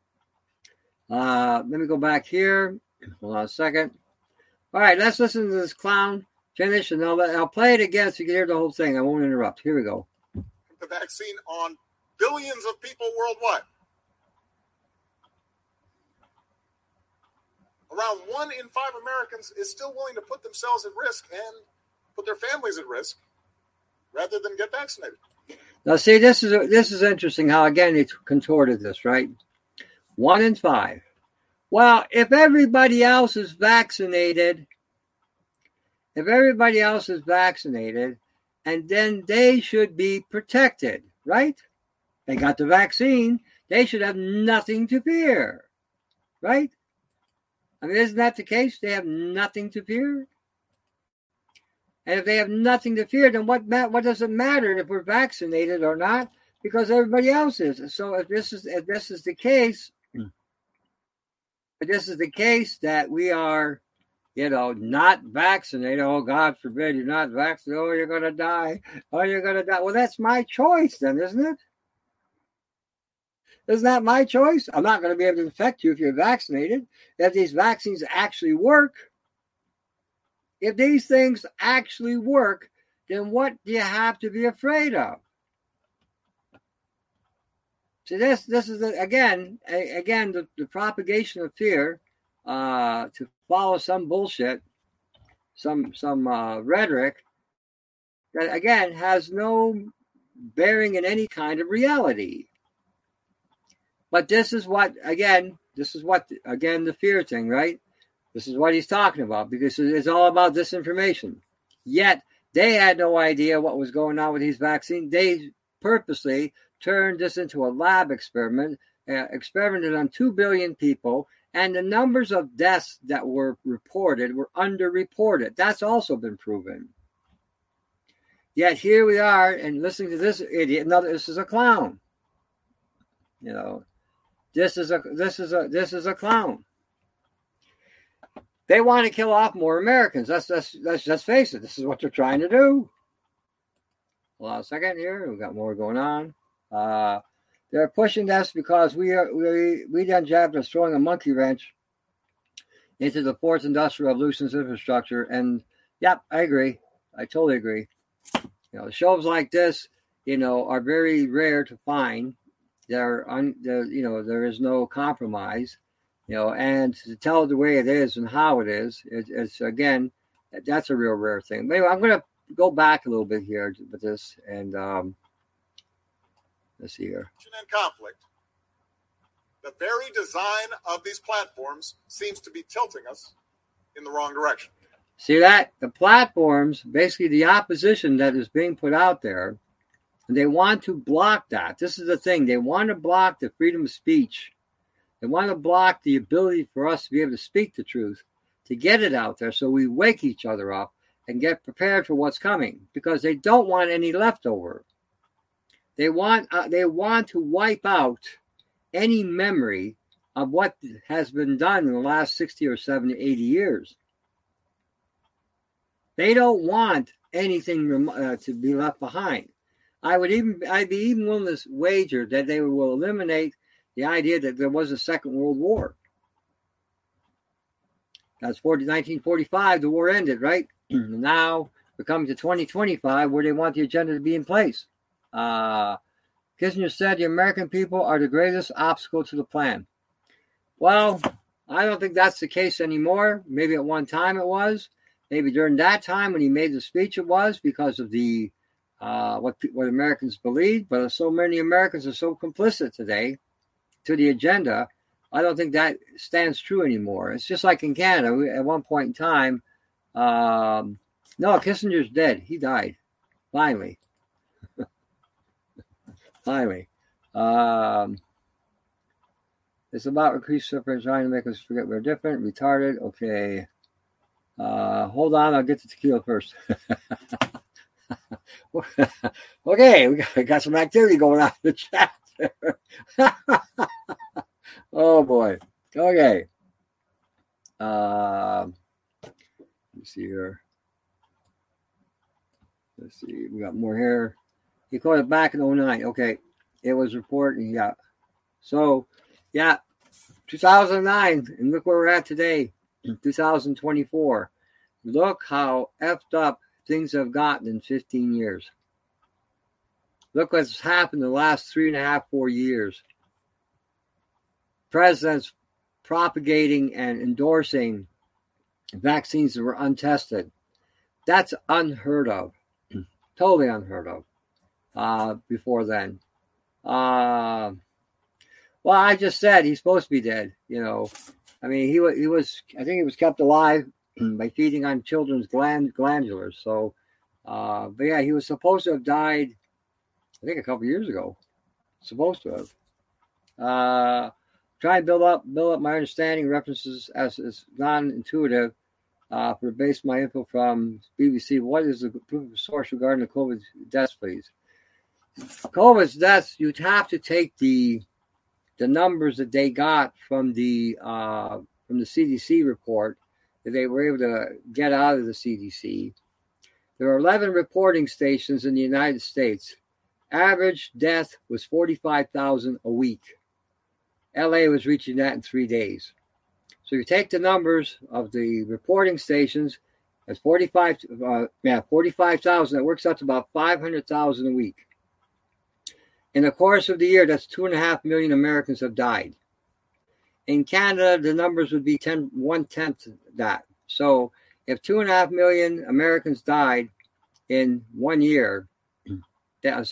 Let me go back here. Hold on a second. All right, let's listen to this clown finish, and I'll play it again so you can hear the whole thing. I won't interrupt. Here we go. The vaccine on billions of people worldwide. Around 1 in 5 Americans is still willing to put themselves at risk and put their families at risk rather than get vaccinated. Now, see, this is interesting how, again, they contorted this, right? 1 in 5. Well, if everybody else is vaccinated, and then they should be protected, right? They got the vaccine. They should have nothing to fear, right? I mean, isn't that the case? They have nothing to fear. And if they have nothing to fear, then what does it matter if we're vaccinated or not? Because everybody else is. So if this is the case, that we are, not vaccinated. Oh, God forbid you're not vaccinated. Oh, you're going to die. Oh, you're going to die. Well, that's my choice then, isn't it? Isn't that my choice? I'm not going to be able to infect you if you're vaccinated. If these vaccines actually work, if these things actually work, then what do you have to be afraid of? So this is again the propagation of fear to follow some bullshit, some rhetoric that again has no bearing in any kind of reality. But this is what the fear thing, right? This is what he's talking about, because it's all about disinformation. Yet they had no idea what was going on with these vaccines. They purposely turned this into a lab experiment, experimented on 2 billion people, and the numbers of deaths that were reported were underreported. That's also been proven. Yet here we are, and listening to this idiot. This is a clown. This is a clown. They want to kill off more Americans. Let's just face it. This is what they're trying to do. Hold on a second here. We've got more going on. They're pushing this because we done job of throwing a monkey wrench into the fourth industrial revolution's infrastructure. And yep, I agree. I totally agree. Shows like this, are very rare to find. There is no compromise. And to tell it the way it is and how it is, it's again, that's a real rare thing. But anyway, I'm going to go back a little bit here with this, and let's see here. And conflict. The very design of these platforms seems to be tilting us in the wrong direction. See that? The platforms, basically the opposition that is being put out there, and they want to block that. This is the thing. They want to block the freedom of speech. They want to block the ability for us to be able to speak the truth, to get it out there so we wake each other up and get prepared for what's coming, because they don't want any leftover. They want to wipe out any memory of what has been done in the last 60 or 70, 80 years. They don't want anything to be left behind. I'd be even willing to wager that they will eliminate the idea that there was a Second World War. That's 1945, the war ended, right? Now We're coming to 2025 where they want the agenda to be in place. Kissinger said the American people are the greatest obstacle to the plan. Well, I don't think that's the case anymore. Maybe at one time it was. Maybe during that time when he made the speech it was because of the what Americans believe. But so many Americans are so complicit today to the agenda, I don't think that stands true anymore. It's just like in Canada. At one point in time, no, Kissinger's dead. He died. Finally. Finally. It's about increased suffering, trying to make us forget we're different, retarded. Okay. Hold on, I'll get to tequila first. Okay, we got some activity going on in the chat. Oh boy. Okay. Let's see here. Let's see. We got more here. He called it back in 2009. Okay. It was reporting. Yeah. So, yeah. 2009. And look where we're at today. 2024. Look how effed up things have gotten in 15 years. Look what's happened in the last 3.5, 4 years. Presidents propagating and endorsing vaccines that were untested. That's unheard of. Totally unheard of before then. Well, I just said he's supposed to be dead. You know, I mean, he was. I think he was kept alive by feeding on children's glandulars. So, but yeah, he was supposed to have died. I think a couple years ago. Supposed to have. Try and build up my understanding. References as non-intuitive. For base my info from BBC. What is the proof of source regarding the COVID deaths, please? COVID deaths. You'd have to take the numbers that they got from the CDC report that they were able to get out of the CDC. There are 11 reporting stations in the United States. Average death was 45,000 a week. LA was reaching that in 3 days. So you take the numbers of the reporting stations, that's 45,000. That works out to about 500,000 a week. In the course of the year, that's 2.5 million Americans have died. In Canada, the numbers would be 1/10 that. So if 2.5 million Americans died in 1 year, not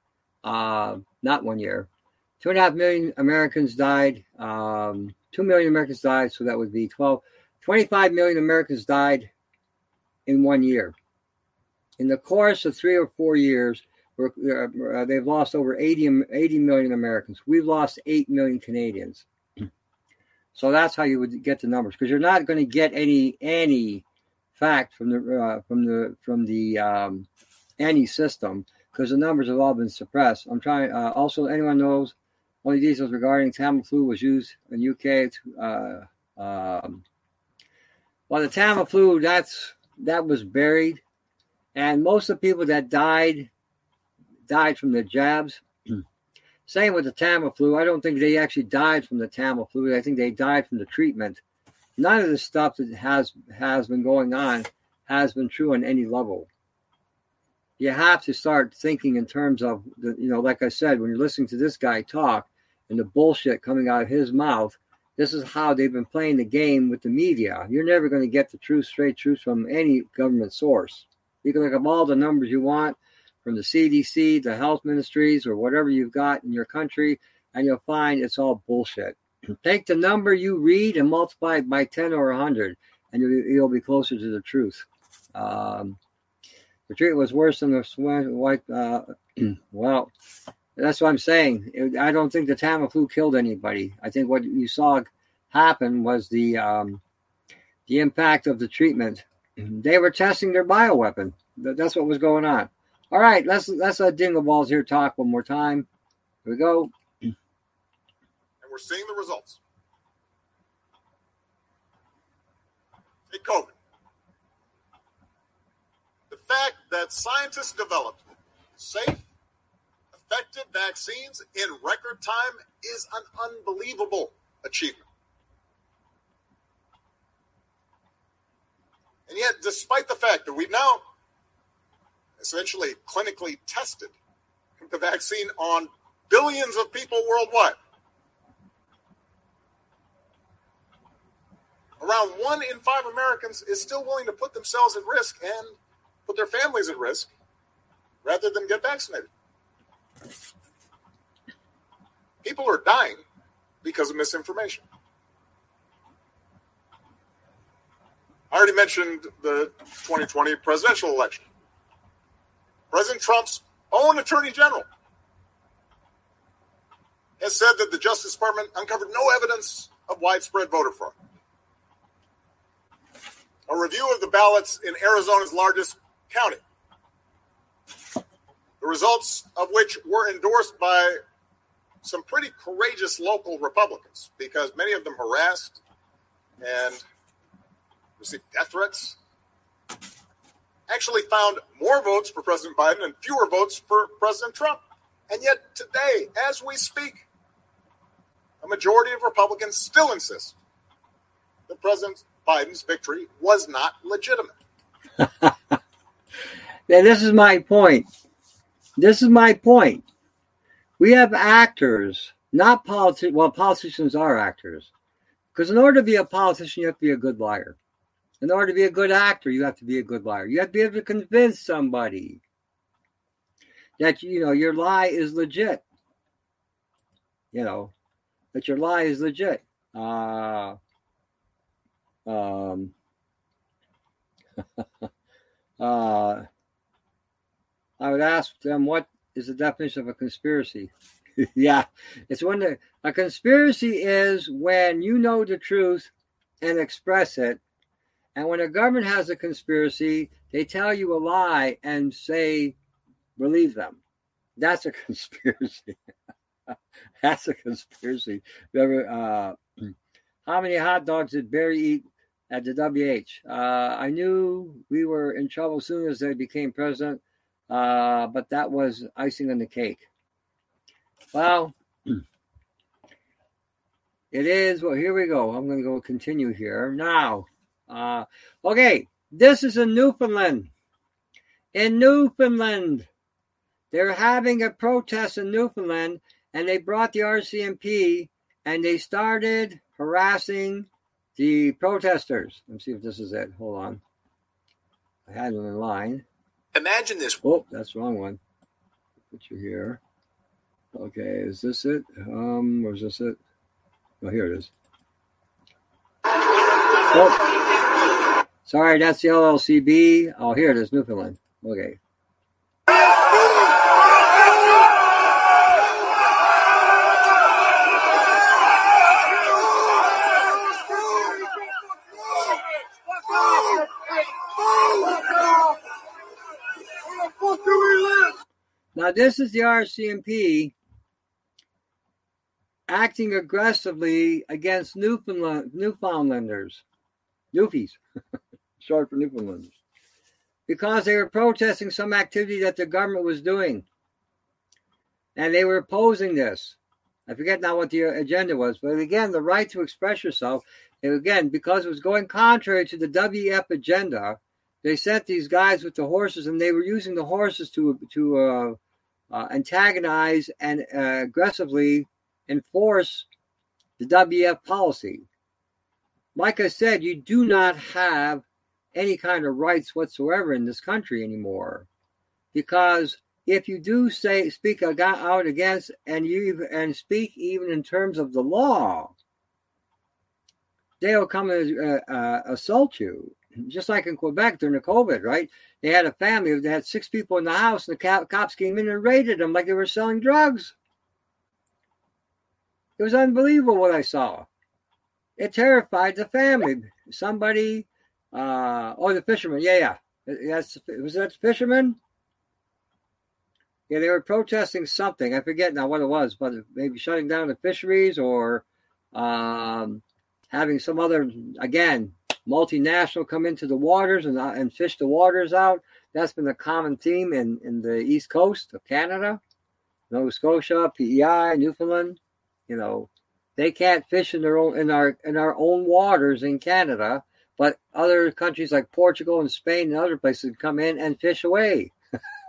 1 year, 2.5 million Americans died, 2 million Americans died, so that would be 25 million Americans died in 1 year. In the course of 3 or 4 years, they've lost over 80 million Americans. We've lost 8 million Canadians. So that's how you would get the numbers, because you're not going to get any fact from the any system, because the numbers have all been suppressed. I'm trying. Also, anyone knows only details regarding Tamiflu was used in UK. Well, the Tamiflu that was buried, and most of the people that died from the jabs. Same with the Tamiflu. I don't think they actually died from the Tamiflu. I think they died from the treatment. None of the stuff that has been going on has been true on any level. You have to start thinking in terms of, like I said, when you're listening to this guy talk and the bullshit coming out of his mouth, this is how they've been playing the game with the media. You're never going to get the truth, straight truth from any government source. You can look up all the numbers you want from the CDC, the health ministries, or whatever you've got in your country, and you'll find it's all bullshit. Take the number you read and multiply it by 10 or 100, and you'll be closer to the truth. The treatment was worse than the white. Well, that's what I'm saying. I don't think the Tamiflu killed anybody. I think what you saw happen was the impact of the treatment. They were testing their bioweapon. That's what was going on. All right, let's let Dingle Balls here talk one more time. Here we go. And we're seeing the results. Hey, COVID. The fact that scientists developed safe, effective vaccines in record time is an unbelievable achievement. And yet, despite the fact that we've now essentially clinically tested the vaccine on billions of people worldwide. Around 1 in 5 Americans is still willing to put themselves at risk and put their families at risk rather than get vaccinated. People are dying because of misinformation. I already mentioned the 2020 presidential election. President Trump's own attorney general has said that the Justice Department uncovered no evidence of widespread voter fraud. A review of the ballots in Arizona's largest county, the results of which were endorsed by some pretty courageous local Republicans, because many of them harassed and received death threats, actually found more votes for President Biden and fewer votes for President Trump. And yet today, as we speak, a majority of Republicans still insist that President Biden's victory was not legitimate. Now, this is my point. We have actors, not politicians. Well, politicians are actors. Because in order to be a politician, you have to be a good liar. In order to be a good actor, you have to be a good liar. You have to be able to convince somebody that, your lie is legit. That your lie is legit. I would ask them, what is the definition of a conspiracy? Yeah, it's when a conspiracy is when you know the truth and express it. And when a government has a conspiracy, they tell you a lie and say, believe them. That's a conspiracy. That's a conspiracy. How many hot dogs did Barry eat at the WH? I knew we were in trouble as soon as they became president, but that was icing on the cake. Well, it is. Well, here we go. I'm going to go continue here now. Okay, this is in Newfoundland. In Newfoundland, they're having a protest in Newfoundland, and they brought the RCMP, and they started harassing the protesters. Let's see if this is it. Hold on. I had it in line. Imagine this. Oh, that's the wrong one. Put you here. Okay, is this it? Or is this it? Oh, here it is. Oh, sorry, that's the LLCB. Oh, here it is, Newfoundland. Okay. Now, this is the RCMP acting aggressively against Newfoundlanders. Newfies, short for Newfoundlanders. Because they were protesting some activity that the government was doing. And they were opposing this. I forget now what the agenda was. But again, the right to express yourself. And again, because it was going contrary to the WEF agenda, they sent these guys with the horses, and they were using the horses to antagonize and aggressively enforce the WEF policy. Like I said, you do not have any kind of rights whatsoever in this country anymore, because if you do speak out against and speak even in terms of the law, they'll come and assault you. Just like in Quebec during the COVID, right? They had a family that had 6 people in the house, and the cops came in and raided them like they were selling drugs. It was unbelievable what I saw. It terrified the family. Somebody, the fisherman. Yeah. Was that the fisherman? Yeah, they were protesting something. I forget now what it was, but maybe shutting down the fisheries or having some other, again, multinational come into the waters and fish the waters out. That's been a common theme in the East Coast of Canada, Nova Scotia, PEI, Newfoundland. They can't fish in our own waters in Canada, but other countries like Portugal and Spain and other places come in and fish away.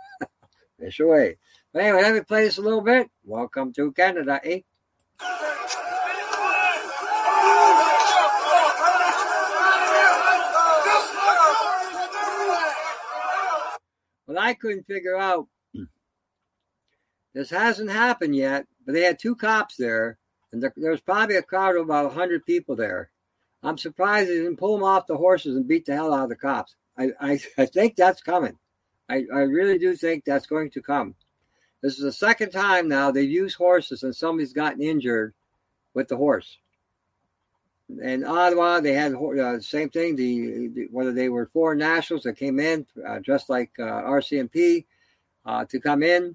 Fish away. But anyway, let me play this a little bit. Welcome to Canada, eh? Well, I couldn't figure out, this hasn't happened yet, but they had 2 cops there, and there was probably a crowd of about 100 people there. I'm surprised they didn't pull them off the horses and beat the hell out of the cops. I think that's coming. I really do think that's going to come. This is the second time now they've used horses and somebody's gotten injured with the horse. In Ottawa, they had the same thing. Whether they were foreign nationals that came in dressed like RCMP to come in,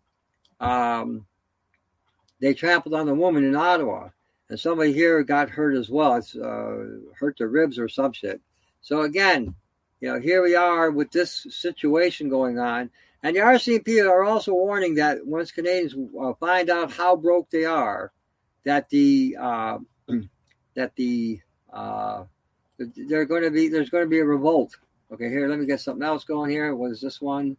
they trampled on a woman in Ottawa, and somebody here got hurt as well. It's hurt their ribs or some shit. So again, here we are with this situation going on, and the RCMP are also warning that once Canadians find out how broke they are, that there's going to be a revolt. Okay, here, let me get something else going here. What is this one?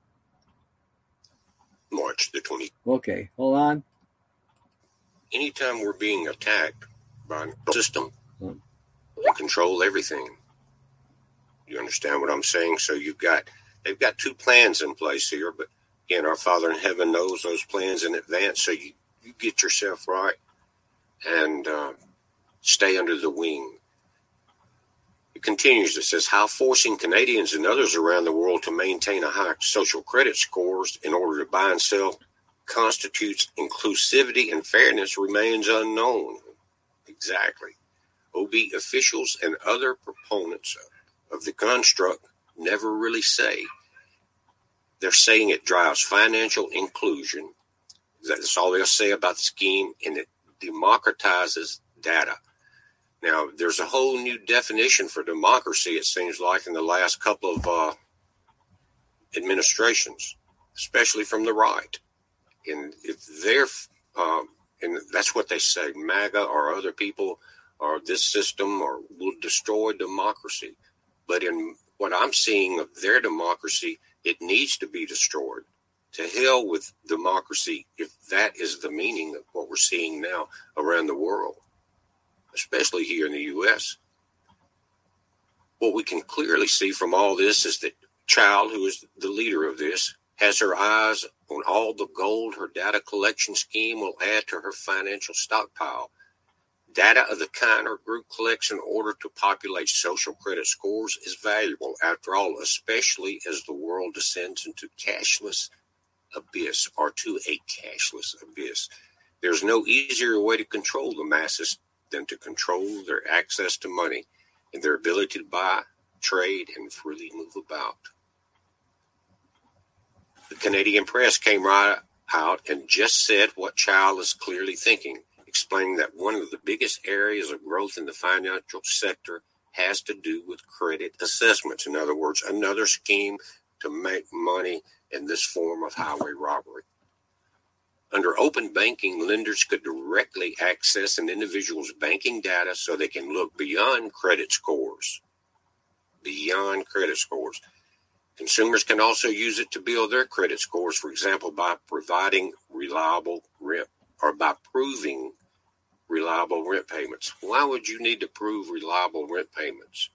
March the 20th. Okay, hold on. Anytime we're being attacked by a system, they control everything. You understand what I'm saying? So they've got 2 plans in place here, but again, our Father in heaven knows those plans in advance. So you get yourself right and stay under the wing. It continues. It says, how forcing Canadians and others around the world to maintain a high social credit scores in order to buy and sell constitutes inclusivity and fairness remains unknown. Exactly. OB officials and other proponents of the construct never really say. They're saying it drives financial inclusion. That's all they'll say about the scheme, and it democratizes data. Now, there's a whole new definition for democracy, it seems like, in the last couple of administrations, especially from the right. And if they're, and that's what they say, MAGA or other people or this system or will destroy democracy. But in what I'm seeing of their democracy, it needs to be destroyed. To hell with democracy, if that is the meaning of what we're seeing now around the world, especially here in the U.S. What we can clearly see from all this is that Child, who is the leader of this, has her eyes on all the gold her data collection scheme will add to her financial stockpile. Data of the kind her group collects in order to populate social credit scores is valuable, after all, especially as the world descends into cashless abyss or to a cashless abyss. There's no easier way to control the masses than to control their access to money and their ability to buy, trade, and freely move about. The Canadian press came right out and just said what Child is clearly thinking, explaining that one of the biggest areas of growth in the financial sector has to do with credit assessments. In other words, another scheme to make money in this form of highway robbery. Under open banking, lenders could directly access an individual's banking data so they can look beyond credit scores. Beyond credit scores. Consumers can also use it to build their credit scores, for example, by providing reliable rent or by proving reliable rent payments. Why would you need to prove reliable rent payments?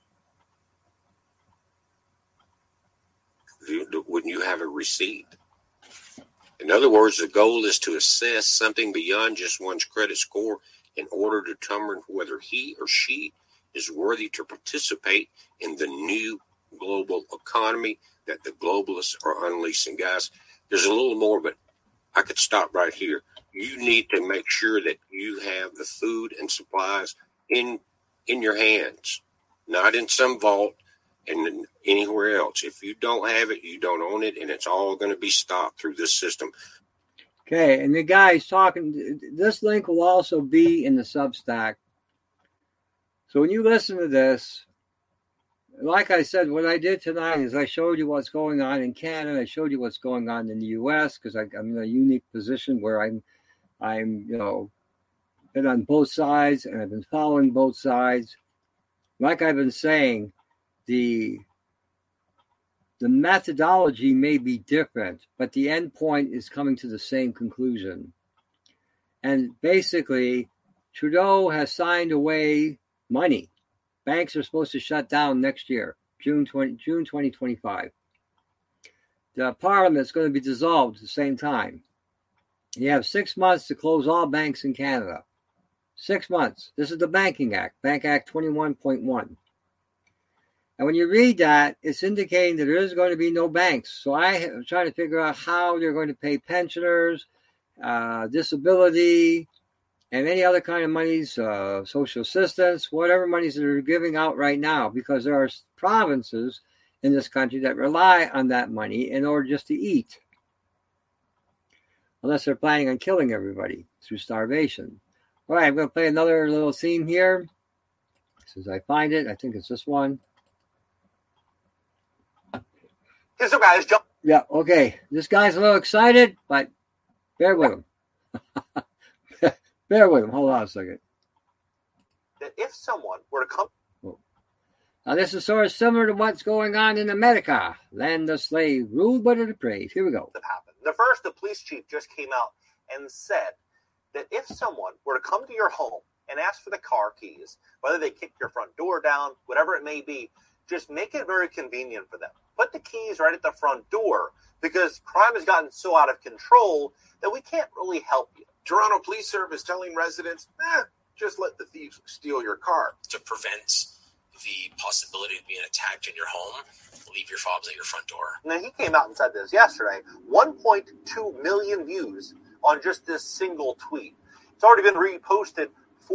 Wouldn't you have a receipt? In other words, the goal is to assess something beyond just one's credit score in order to determine whether he or she is worthy to participate in the new global economy that the globalists are unleashing. Guys, there's a little more, but I could stop right here. You need to make sure that you have the food and supplies in your hands, not in some vault and anywhere else. If you don't have it, you don't own it, and it's all going to be stopped through this system. Okay, and the guy's talking, this link will also be in the Substack. So when you listen to this, like I said, what I did tonight is I showed you what's going on in Canada. I showed you what's going on in the U.S. because I'm in a unique position where I'm been on both sides and I've been following both sides. Like I've been saying, the The methodology may be different, but the end point is coming to the same conclusion. And basically, Trudeau has signed away money. Banks are supposed to shut down next year, June 2025. The Parliament is going to be dissolved at the same time. You have 6 months to close all banks in Canada. 6 months. This is the Banking Act, Bank Act 21.1. And when you read that, it's indicating that there is going to be no banks. So I am trying to figure out how they're going to pay pensioners, disability, and any other kind of monies, social assistance, whatever monies that are giving out right now, because there are provinces in this country that rely on that money in order just to eat. Unless they're planning on killing everybody through starvation. All right, I'm going to play another little theme here. As soon as I find it, I think it's this one. Here's the guys jump. Yeah, okay. This guy's a little excited, but bear with him. Bear with him. Hold on a second. That if someone were to come. Now, this is sort of similar to what's going on in America. Land of slave, ruled by the depraved. Here we go. The police chief just came out and said that if someone were to come to your home and ask for the car keys, whether they kick your front door down, whatever it may be, just make it very convenient for them. Put the keys right at the front door, because crime has gotten so out of control that we can't really help you. Toronto Police Service telling residents, just let the thieves steal your car. To prevent the possibility of being attacked in your home, leave your fobs at your front door. Now, he came out and said this yesterday. 1.2 million views on just this single tweet. It's already been reposted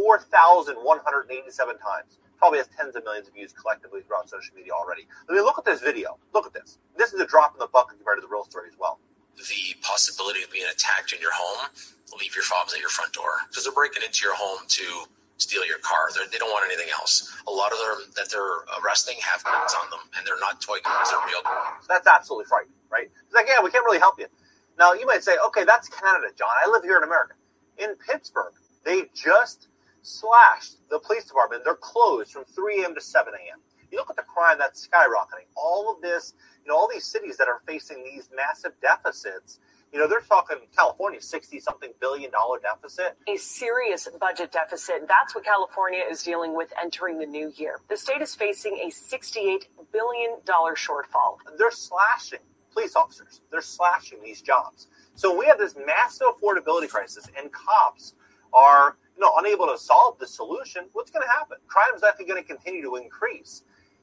4,187 times. Probably has tens of millions of views collectively throughout social media already. I mean, look at this video. Look at this. This is a drop in the bucket compared to the real story as well. The possibility of being attacked in your home, leave your fobs at your front door. Because they're breaking into your home to steal your car. They don't want anything else. A lot of them that they're arresting have guns on them, and they're not toy guns, they're real guns. That's absolutely frightening, right? It's like, yeah, we can't really help you. Now, you might say, okay, that's Canada, John. I live here in America. In Pittsburgh, they just slashed the police department. They're closed from 3 a.m. to 7 a.m. You look at the crime that's skyrocketing. All of this, all these cities that are facing these massive deficits, they're talking California, $60-something billion deficit. A serious budget deficit. That's what California is dealing with entering the new year. The state is facing a $68 billion shortfall. They're slashing police officers. They're slashing these jobs. So we have this massive affordability crisis, and cops are unable to solve the solution. What's going to happen? Crime is actually going to continue to increase.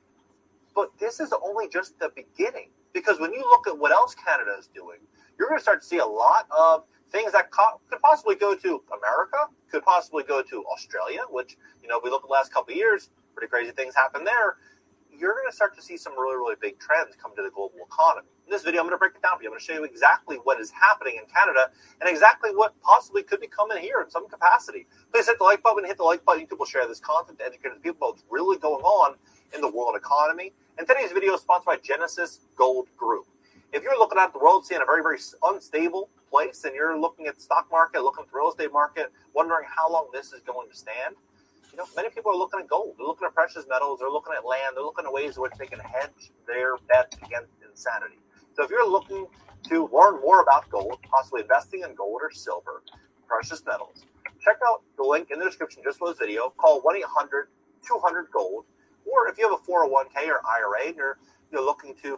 But this is only just the beginning, because when you look at what else Canada is doing, you're going to start to see a lot of things that could possibly go to America, could possibly go to Australia, which, if we look at the last couple of years, pretty crazy things happen there. You're going to start to see some really, really big trends come to the global economy. In this video, I'm going to break it down for you. I'm going to show you exactly what is happening in Canada and exactly what possibly could be coming here in some capacity. Please hit the like button. Hit the like button. YouTube will share this content to educate people about what's really going on in the world economy. And today's video is sponsored by Genesis Gold Group. If you're looking at the world, seeing a very, very unstable place, and you're looking at the stock market, looking at the real estate market, wondering how long this is going to stand, many people are looking at gold. They're looking at precious metals. They're looking at land. They're looking at ways in which they can hedge their bets against insanity. So if you're looking to learn more about gold, possibly investing in gold or silver, precious metals, check out the link in the description just for this video. Call 1-800-200-GOLD. Or if you have a 401k or IRA and you're looking to.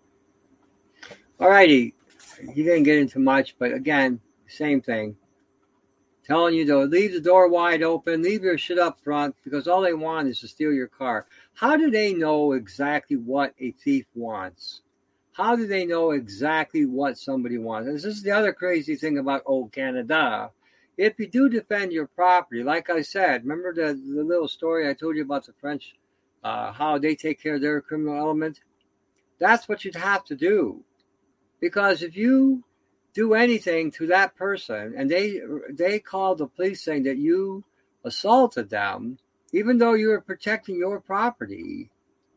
All righty. You didn't get into much, but again, same thing. Telling you to leave the door wide open, leave your shit up front, because all they want is to steal your car. How do they know exactly what a thief wants? How do they know exactly what somebody wants? And this is the other crazy thing about old Canada. If you do defend your property, like I said, remember the little story I told you about the French, how they take care of their criminal element? That's what you'd have to do. Because if you do anything to that person and they call the police saying that you assaulted them, even though you were protecting your property,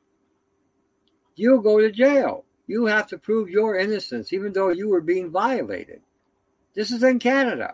you'll go to jail. You have to prove your innocence, even though you were being violated. This is in Canada.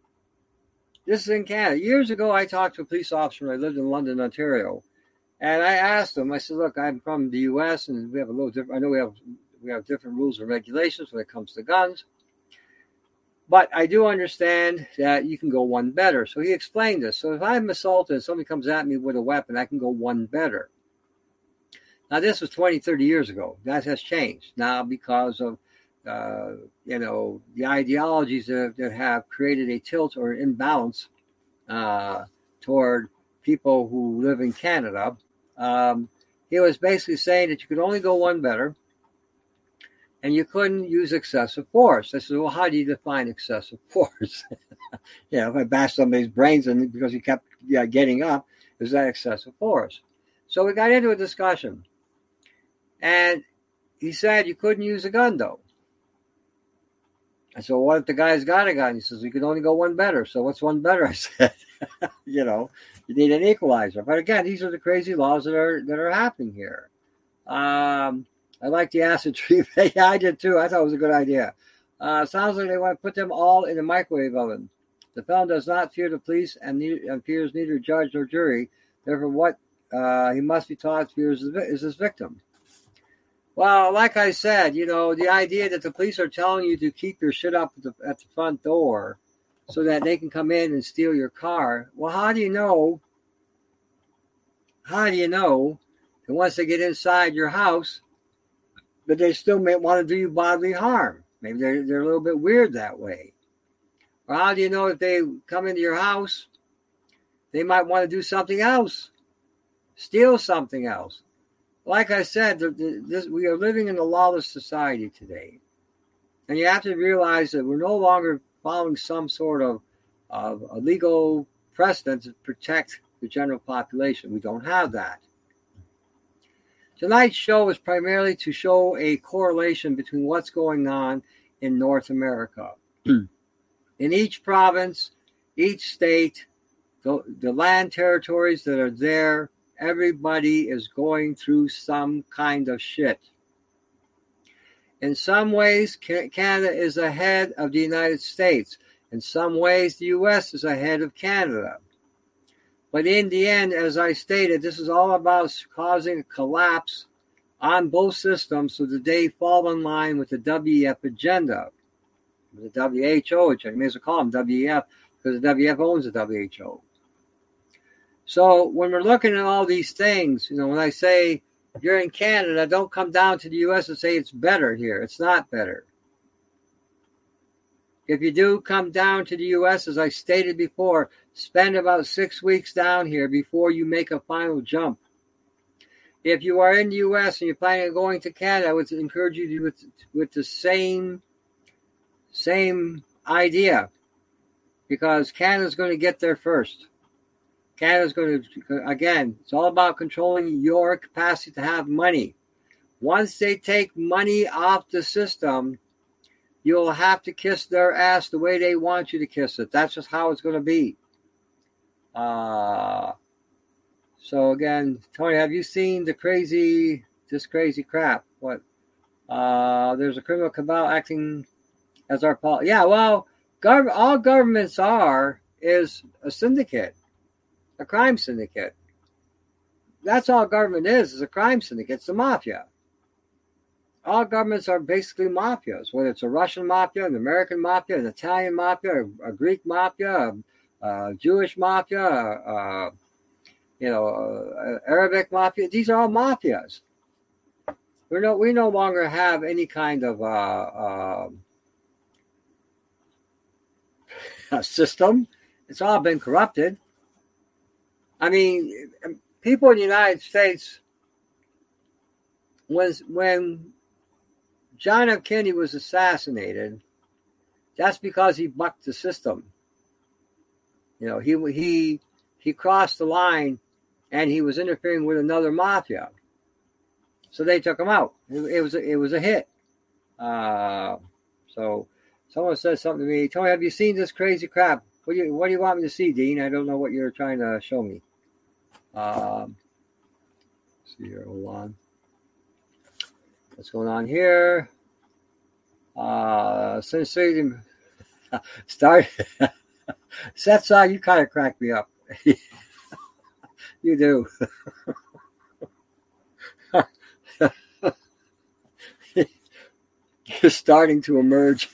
Years ago, I talked to a police officer when I lived in London, Ontario. And I asked him, I said, look, I'm from the U.S. and we have a little different, I know we have we have different rules and regulations when it comes to guns. But I do understand that you can go one better. So he explained this. So if I'm assaulted and somebody comes at me with a weapon, I can go one better. Now, this was 20, 30 years ago. That has changed now because of, the ideologies that have created a tilt or imbalance toward people who live in Canada. He was basically saying that you could only go one better and you couldn't use excessive force. I said, well, how do you define excessive force? If I bash somebody's brains in because he kept getting up, is that excessive force? So we got into a discussion. And he said you couldn't use a gun, though. I said, well, what if the guy's got a gun? He says, you can only go one better. So what's one better? I said, you need an equalizer. But again, these are the crazy laws that are happening here. I like the acid treatment. Yeah, I did too. I thought it was a good idea. Sounds like they want to put them all in the microwave oven. The felon does not fear the police and fears neither judge nor jury. Therefore, what he must be taught fears is his victim. Well, like I said, the idea that the police are telling you to keep your shit up at the front door so that they can come in and steal your car. Well, how do you know that once they get inside your house that they still may want to do you bodily harm? Maybe they're a little bit weird that way. Or how do you know if they come into your house, they might want to do something else, steal something else? Like I said, we are living in a lawless society today. And you have to realize that we're no longer following some sort of a legal precedent to protect the general population. We don't have that. Tonight's show is primarily to show a correlation between what's going on in North America. In each province, each state, the land territories that are there, everybody is going through some kind of shit. In some ways, Canada is ahead of the United States. In some ways, the U.S. is ahead of Canada. But in the end, as I stated, this is all about causing a collapse on both systems so that they fall in line with the WEF agenda. The WHO agenda. You may as well call them WEF because the WEF owns the WHO. So when we're looking at all these things, when I say you're in Canada, don't come down to the U.S. and say it's better here. It's not better. If you do come down to the U.S., as I stated before, spend about 6 weeks down here before you make a final jump. If you are in the U.S. and you're planning on going to Canada, I would encourage you to do it with the same idea, because Canada's going to get there first. Canada's going to, again, it's all about controlling your capacity to have money. Once they take money off the system, you'll have to kiss their ass the way they want you to kiss it. That's just how it's going to be. So again, Tony, have you seen this crazy crap? What? There's a criminal cabal acting as our policy. Yeah, well, all governments is a syndicate. A crime syndicate. That's all government is a crime syndicate. It's the mafia. All governments are basically mafias, whether it's a Russian mafia, an American mafia, an Italian mafia, a Greek mafia, a Jewish mafia, Arabic mafia. These are all mafias. We no longer have any kind of a system. It's all been corrupted. I mean, people in the United States, when John F. Kennedy was assassinated, that's because he bucked the system. He crossed the line, and he was interfering with another mafia, so they took him out. It was a hit. So someone said something to me, Tony, have you seen this crazy crap? What do you want me to see, Dean? I don't know what you're trying to show me. See here, hold on. What's going on here? Sensation start. Seth saw you kind of cracked me up. You do. is starting to emerge.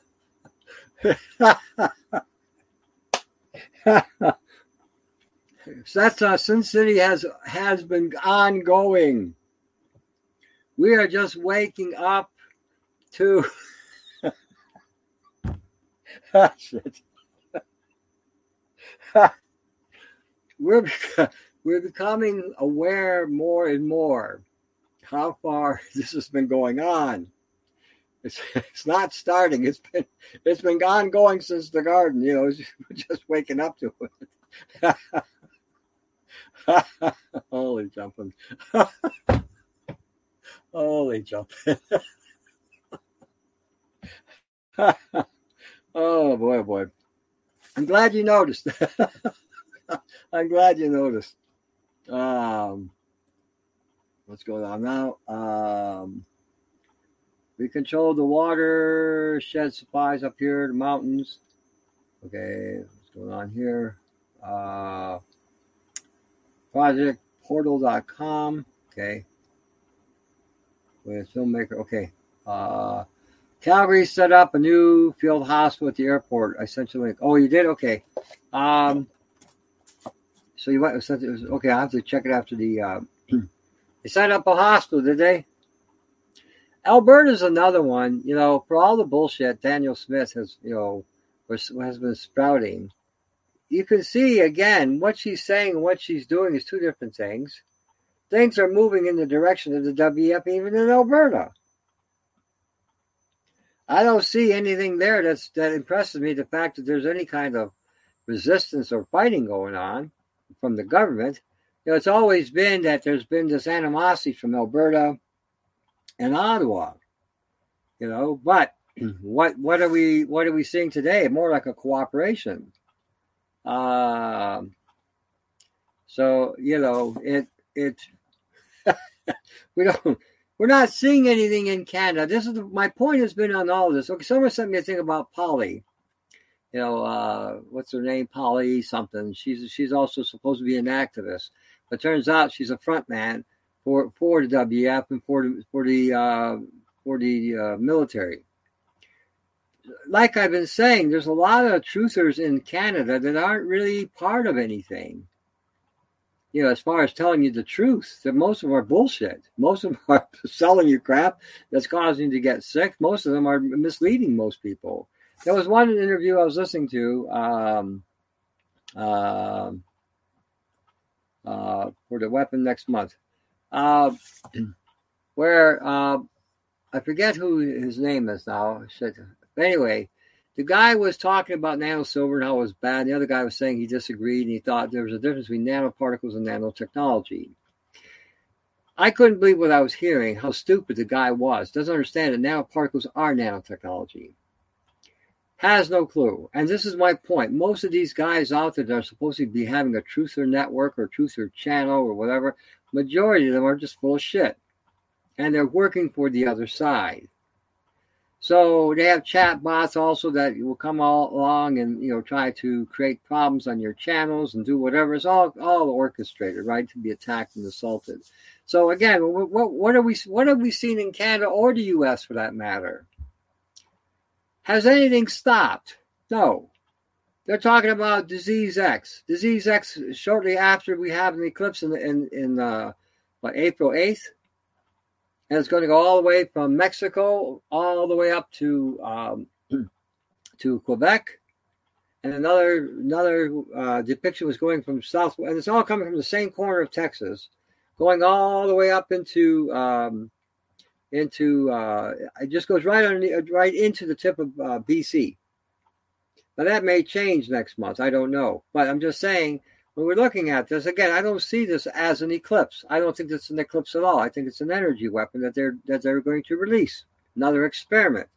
That's Sin City has been ongoing. We are just waking up to shit. We're becoming aware more and more how far this has been going on. It's not starting. It's been ongoing since the garden. You know, we're just waking up to it. Holy jumping. Holy jumping. Oh boy. I'm glad you noticed. I'm glad you noticed. What's going on now? We control the watershed supplies up here, the mountains. Okay, what's going on here? Projectportal.com. Okay. With filmmaker. Okay. Calgary set up a new field hospital at the airport. I sent you a link. Oh, you did? Okay. So you might have sent it. Okay, I'll have to check it after the. They set up a hospital, did they? Alberta's another one. You know, for all the bullshit Danielle Smith has, has been sprouting. You can see again what she's saying and what she's doing is two different things. Things are moving in the direction of the WEF, even in Alberta. I don't see anything there that impresses me. The fact that there's any kind of resistance or fighting going on from the government. You know, it's always been that there's been this animosity from Alberta and Ottawa. You know, but what are we seeing today? More like a cooperation. So you know, we're not seeing anything in Canada. This is my point has been on all of this. Okay, someone sent me a thing about Polly. You know, what's her name? Polly something. She's also supposed to be an activist, but turns out she's a front man for the WF and for the military. Like I've been saying, there's a lot of truthers in Canada that aren't really part of anything. You know, as far as telling you the truth, that most of them are bullshit. Most of them are selling you crap that's causing you to get sick. Most of them are misleading most people. There was one interview I was listening to for the weapon next month, where I forget who his name is now. Shit. But anyway, the guy was talking about nanosilver and how it was bad. The other guy was saying he disagreed and he thought there was a difference between nanoparticles and nanotechnology. I couldn't believe what I was hearing, how stupid the guy was. Doesn't understand that nanoparticles are nanotechnology. Has no clue. And this is my point. Most of these guys out there that are supposed to be having a truther network or truther channel or whatever, majority of them are just full of shit. And they're working for the other side. So they have chat bots also that will come all along and, you know, try to create problems on your channels and do whatever. It's all orchestrated, right, to be attacked and assaulted. So again, what have we seen in Canada or the U.S. for that matter? Has anything stopped? No. They're talking about Disease X. Disease X shortly after we have an eclipse in April 8th. And it's going to go all the way from Mexico all the way up to Quebec. And another depiction was going from south, and it's all coming from the same corner of Texas, going all the way up into it just goes right into the tip of BC. Now that may change next month. I don't know, but I'm just saying. When we're looking at this, again, I don't see this as an eclipse. I don't think it's an eclipse at all. I think it's an energy weapon that they're going to release. Another experiment.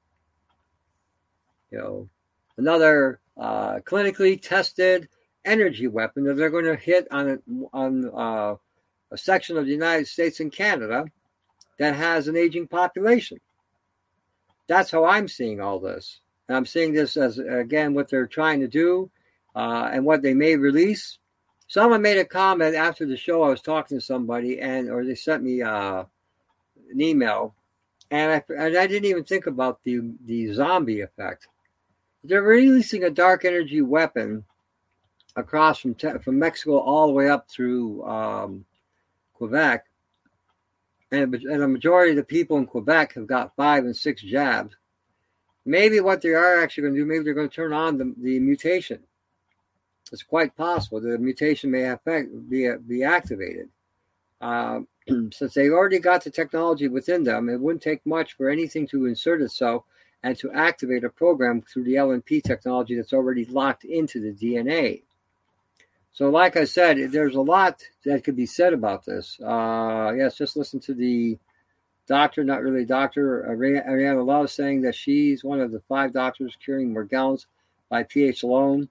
You know, another clinically tested energy weapon that they're going to hit on a section of the United States and Canada that has an aging population. That's how I'm seeing all this. And I'm seeing this as, again, what they're trying to do and what they may release. Someone made a comment after the show. I was talking to somebody, or they sent me an email, And I didn't even think about the zombie effect. They're releasing a dark energy weapon across from Mexico all the way up through Quebec. And a majority of the people in Quebec have got 5 and 6 jabs. Maybe what they are actually going to do, maybe they're going to turn on the mutation. It's quite possible the mutation may be activated. Since they've already got the technology within them, it wouldn't take much for anything to insert itself and to activate a program through the LNP technology that's already locked into the DNA. So like I said, there's a lot that could be said about this. Yes, just listen to the doctor, not really doctor, Ariana Love, saying that she's one of the 5 doctors curing Morgellons by pH alone.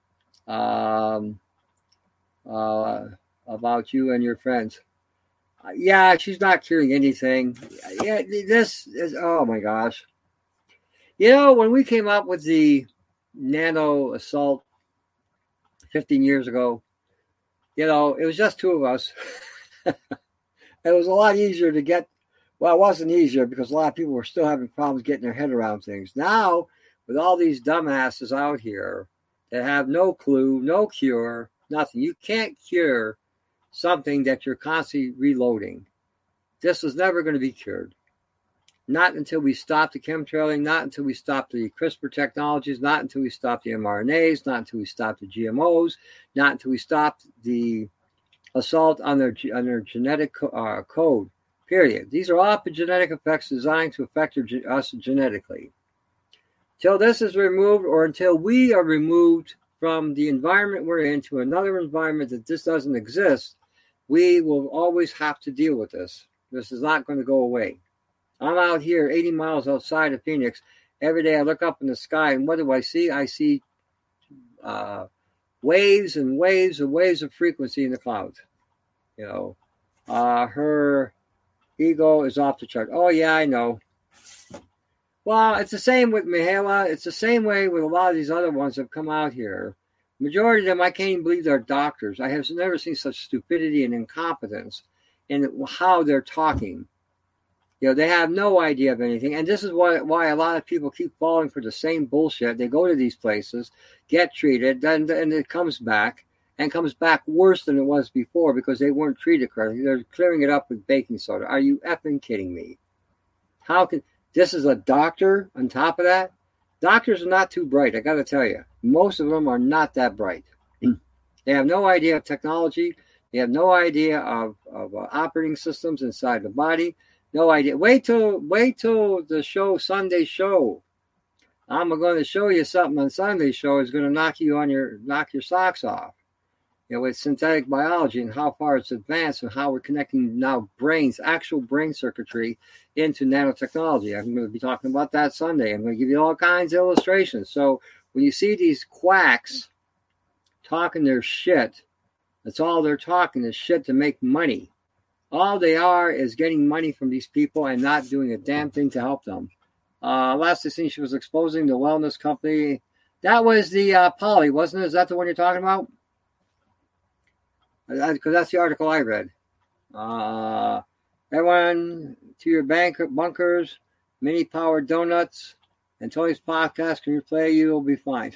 About you and your friends. Yeah, she's not curing anything. Yeah, this is, oh my gosh. When we came up with the nano assault 15 years ago, it was just 2 of us. It was a lot easier to get. Well, it wasn't easier because a lot of people were still having problems getting their head around things. Now, with all these dumbasses out here that have no clue, no cure, nothing. You can't cure something that you're constantly reloading. This is never going to be cured. Not until we stop the chemtrailing, not until we stop the CRISPR technologies, not until we stop the mRNAs, not until we stop the GMOs, not until we stop the assault on their genetic code, period. These are all epigenetic effects designed to affect us genetically. Till this is removed, or until we are removed from the environment we're in to another environment that this doesn't exist, we will always have to deal with this. This is not going to go away. I'm out here 80 miles outside of Phoenix. Every day I look up in the sky, and what do I see? I see waves and waves and waves of frequency in the clouds. Her ego is off the chart. Oh, yeah, I know. Well, it's the same with Mihaela. It's the same way with a lot of these other ones that have come out here. Majority of them, I can't even believe they're doctors. I have never seen such stupidity and incompetence in how they're talking. They have no idea of anything. And this is why a lot of people keep falling for the same bullshit. They go to these places, get treated, then it comes back worse than it was before because they weren't treated correctly. They're clearing it up with baking soda. Are you effing kidding me? This is a doctor on top of that? Doctors are not too bright, I got to tell you. Most of them are not that bright. They have no idea of technology. They have no idea of operating systems inside the body. No idea. Wait till the show, Sunday show. I'm going to show you something on Sunday show is going to knock your socks off. With synthetic biology and how far it's advanced and how we're connecting now actual brain circuitry into nanotechnology. I'm going to be talking about that Sunday. I'm going to give you all kinds of illustrations. So when you see these quacks talking their shit, that's all they're talking is shit to make money. All they are is getting money from these people and not doing a damn thing to help them. Last I seen, she was exposing the wellness company. That was the Poly, wasn't it? Is that the one you're talking about? Because that's the article I read. Everyone to your bunkers, mini powered donuts, and Tony's podcast can replay. You will be fine.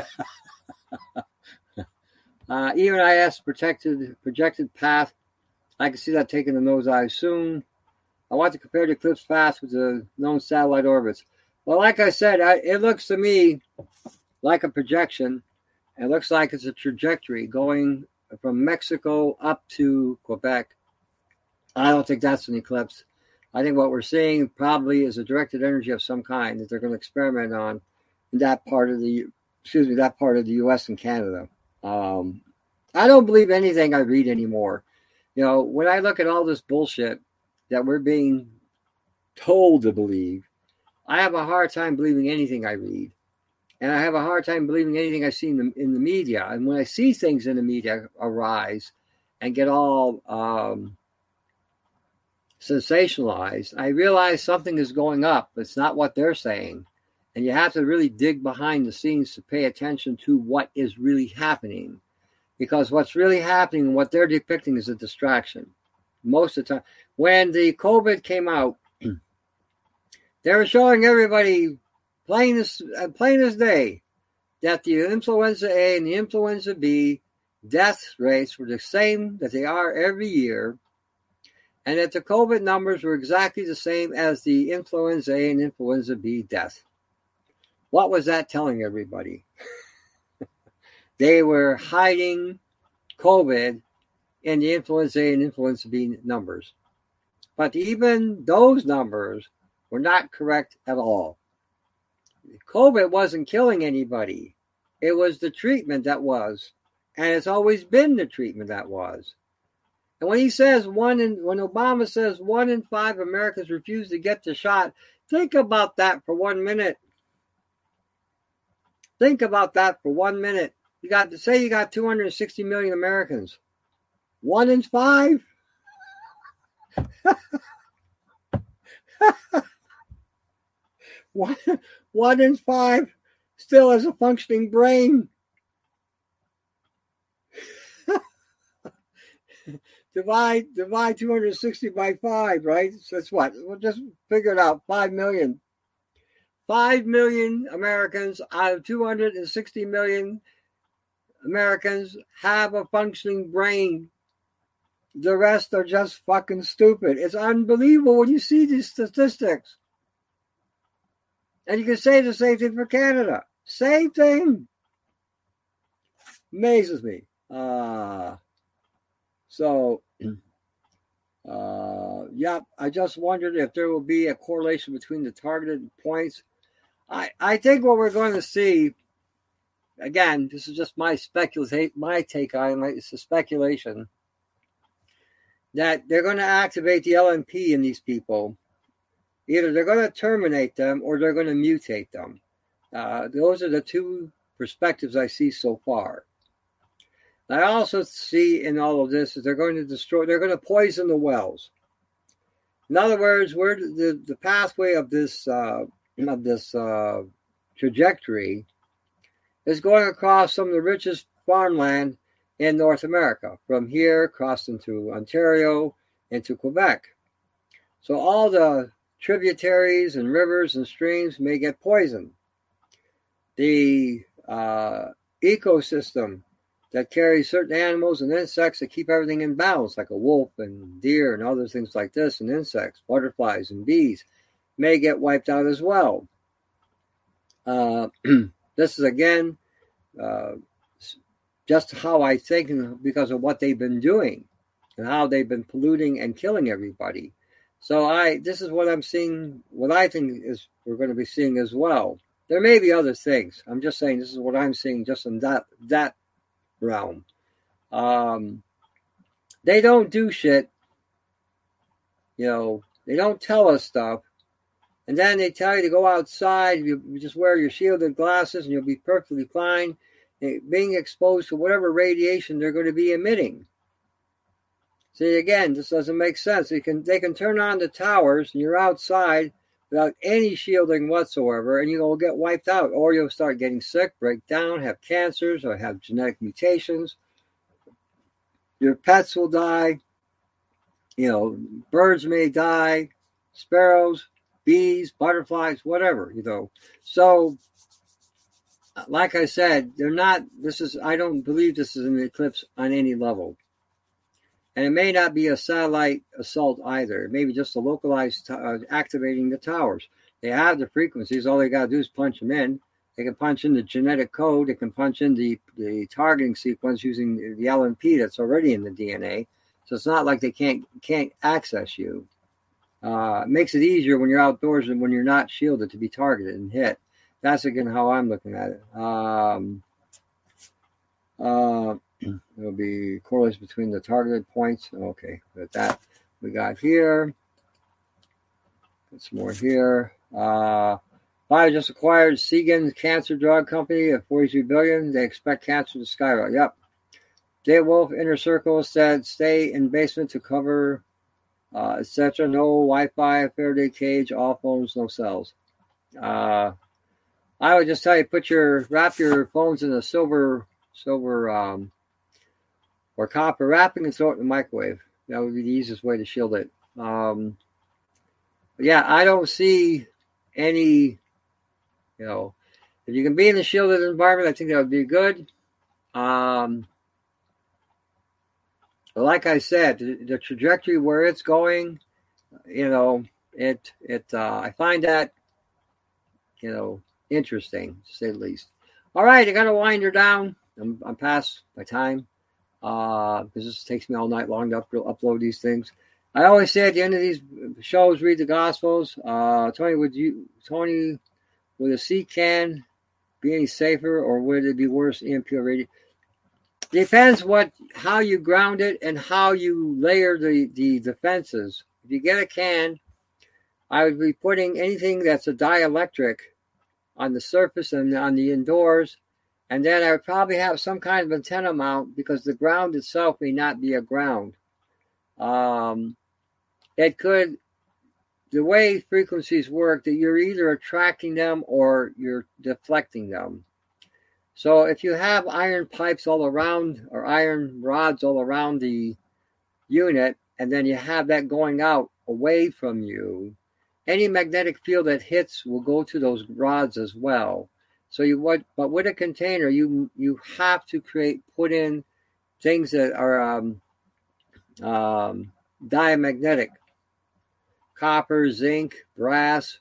Even IS projected path. I can see that taking the nosedive soon. I want to compare the eclipse path with the known satellite orbits. Well, like I said, it looks to me like a projection. It looks like it's a trajectory going from Mexico up to Quebec. I don't think that's an eclipse. I think what we're seeing probably is a directed energy of some kind that they're going to experiment on in that part of the U.S. and Canada. I don't believe anything I read anymore. When I look at all this bullshit that we're being told to believe, I have a hard time believing anything I read. And I have a hard time believing anything I see in the media. And when I see things in the media arise and get all sensationalized, I realize something is going up. It's not what they're saying. And you have to really dig behind the scenes to pay attention to what is really happening. Because what's really happening, what they're depicting is a distraction. Most of the time. When the COVID came out, They were showing everybody plain as day that the influenza A and the influenza B death rates were the same that they are every year, and that the COVID numbers were exactly the same as the influenza A and influenza B death. What was that telling everybody? They were hiding COVID in the influenza A and influenza B numbers. But even those numbers were not correct at all. COVID wasn't killing anybody. It was the treatment that was. And it's always been the treatment that was. And when he says when Obama says 1 in 5 Americans refuse to get the shot, think about that for 1 minute. Think about that for 1 minute. You got 260 million Americans. 1 in 5? One in 5 still has a functioning brain. Divide 260 by 5, right? So that's what? We'll just figure it out. 5 million. 5 million Americans out of 260 million Americans have a functioning brain. The rest are just fucking stupid. It's unbelievable when you see these statistics. And you can say the same thing for Canada. Same thing. Amazes me. I just wondered if there will be a correlation between the targeted points. I think what we're going to see, again, this is just my take on it, it's a speculation, that they're going to activate the LNP in these people. Either they're going to terminate them or they're going to mutate them. Those are the two perspectives I see so far. I also see in all of this is they're going to poison the wells. In other words, where the pathway of this trajectory is going across some of the richest farmland in North America, from here across into Ontario, into Quebec. So all the tributaries and rivers and streams may get poisoned. The ecosystem that carries certain animals and insects that keep everything in balance, like a wolf and deer and other things like this, and insects, butterflies and bees, may get wiped out as well. This is, again, just how I think, because of what they've been doing and how they've been polluting and killing everybody. So this is what I'm seeing, what I think is we're going to be seeing as well. There may be other things. I'm just saying this is what I'm seeing just in that realm. They don't do shit. They don't tell us stuff. And then they tell you to go outside, you just wear your shielded glasses and you'll be perfectly fine, being exposed to whatever radiation they're going to be emitting. See, again, this doesn't make sense. They can turn on the towers and you're outside without any shielding whatsoever, and you'll get wiped out, or you'll start getting sick, break down, have cancers, or have genetic mutations. Your pets will die. Birds may die, sparrows, bees, butterflies, whatever, So, like I said, I don't believe this is an eclipse on any level. And it may not be a satellite assault either. It may be just a localized activating the towers. They have the frequencies. All they got to do is punch them in. They can punch in the genetic code. They can punch in the targeting sequence using the LNP that's already in the DNA. So it's not like they can't access you. It makes it easier when you're outdoors and when you're not shielded to be targeted and hit. That's, again, how I'm looking at it. There'll be correlation between the targeted points. Okay, with that we got here. Got some more here. Pfizer just acquired Seagen Cancer Drug Company at $43 billion. They expect cancer to skyrocket. Yep. Dave Wolf, Inner Circle, said stay in basement to cover, etc. No Wi-Fi, Faraday cage, all phones, no cells. I would just tell you, wrap your phones in a silver or copper wrapping and throw it in the microwave. That would be the easiest way to shield it. I don't see any, if you can be in a shielded environment, I think that would be good. But like I said, the trajectory where it's going, I find that, interesting, to say the least. All right, I got to wind her down. I'm past my time because this takes me all night long to upload these things. I always say at the end of these shows, read the Gospels. Tony, would a sea can be any safer, or would it be worse? EMP or radio? Depends how you ground it and how you layer the defenses. If you get a can, I would be putting anything that's a dielectric on the surface and on the indoors, and then I would probably have some kind of antenna mount because the ground itself may not be a ground. The way frequencies work, that you're either attracting them or you're deflecting them. So if you have iron pipes all around or iron rods all around the unit, and then you have that going out away from you, any magnetic field that hits will go to those rods as well. So but with a container, you have to put in things that are diamagnetic: copper, zinc, brass,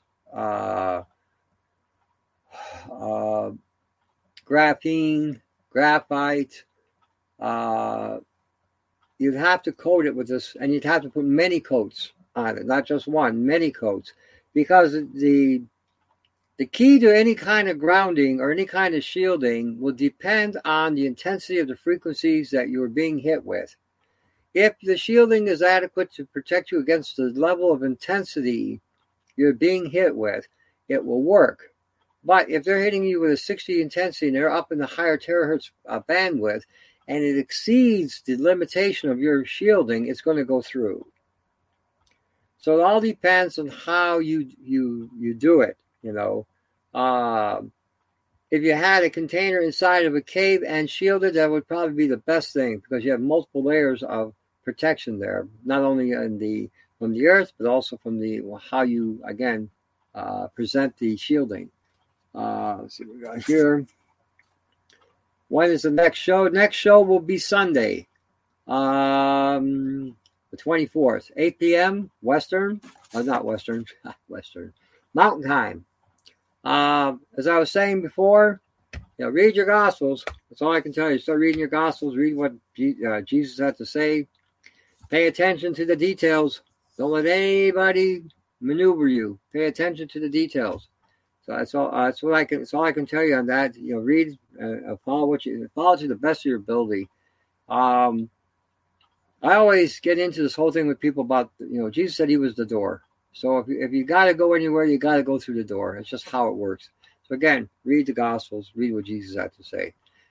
graphene, graphite. You'd have to coat it with this, and you'd have to put many coats on it, not just one, many coats, because the key to any kind of grounding or any kind of shielding will depend on the intensity of the frequencies that you're being hit with. If the shielding is adequate to protect you against the level of intensity you're being hit with, it will work. But if they're hitting you with a 60 intensity and they're up in the higher terahertz bandwidth, and it exceeds the limitation of your shielding, it's going to go through. So it all depends on how you do it. If you had a container inside of a cave and shielded, that would probably be the best thing, because you have multiple layers of protection there, not only from the earth, but also from how you again present the shielding. Let's see what we got here. When is the next show? Next show will be Sunday, the 24th, 8 p.m. Western. Not Western, Western. Mountain Time. As I was saying before, read your Gospels. That's all I can tell you. Start reading your Gospels. Read what Jesus had to say. Pay attention to the details. Don't let anybody maneuver you. Pay attention to the details. So that's all. That's all I can tell you on that. Read, follow to the best of your ability. I always get into this whole thing with people about, Jesus said he was the door. So if you got to go anywhere, you got to go through the door. It's just how it works. So again, read the Gospels, read what Jesus had to say.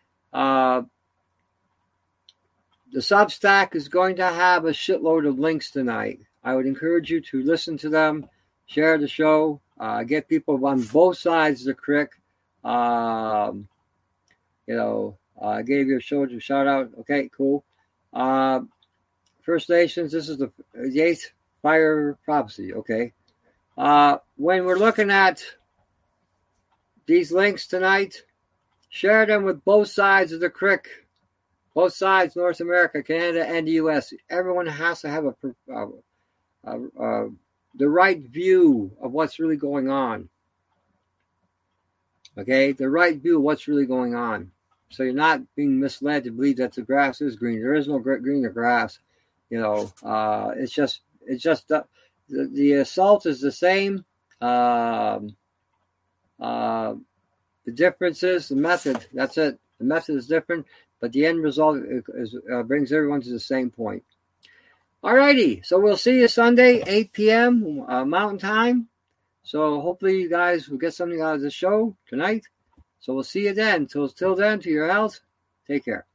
The Substack is going to have a shitload of links tonight. I would encourage you to listen to them, share the show, get people on both sides of the creek. I gave your show a shout out. Okay, cool. First Nations, this is the 8th Fire Prophecy. Okay. When we're looking at these links tonight, share them with both sides of the creek. Both sides, North America, Canada, and the U.S. Everyone has to have the right view of what's really going on. Okay, the right view of what's really going on. So you're not being misled to believe that the grass is green. There is no greener grass. It's just the assault is the same. The difference is the method. That's it. The method is different, but the end result brings everyone to the same point. Alrighty, so we'll see you Sunday, 8 p.m. Mountain Time. So hopefully you guys will get something out of the show tonight. So we'll see you then. Till then, to your health, take care.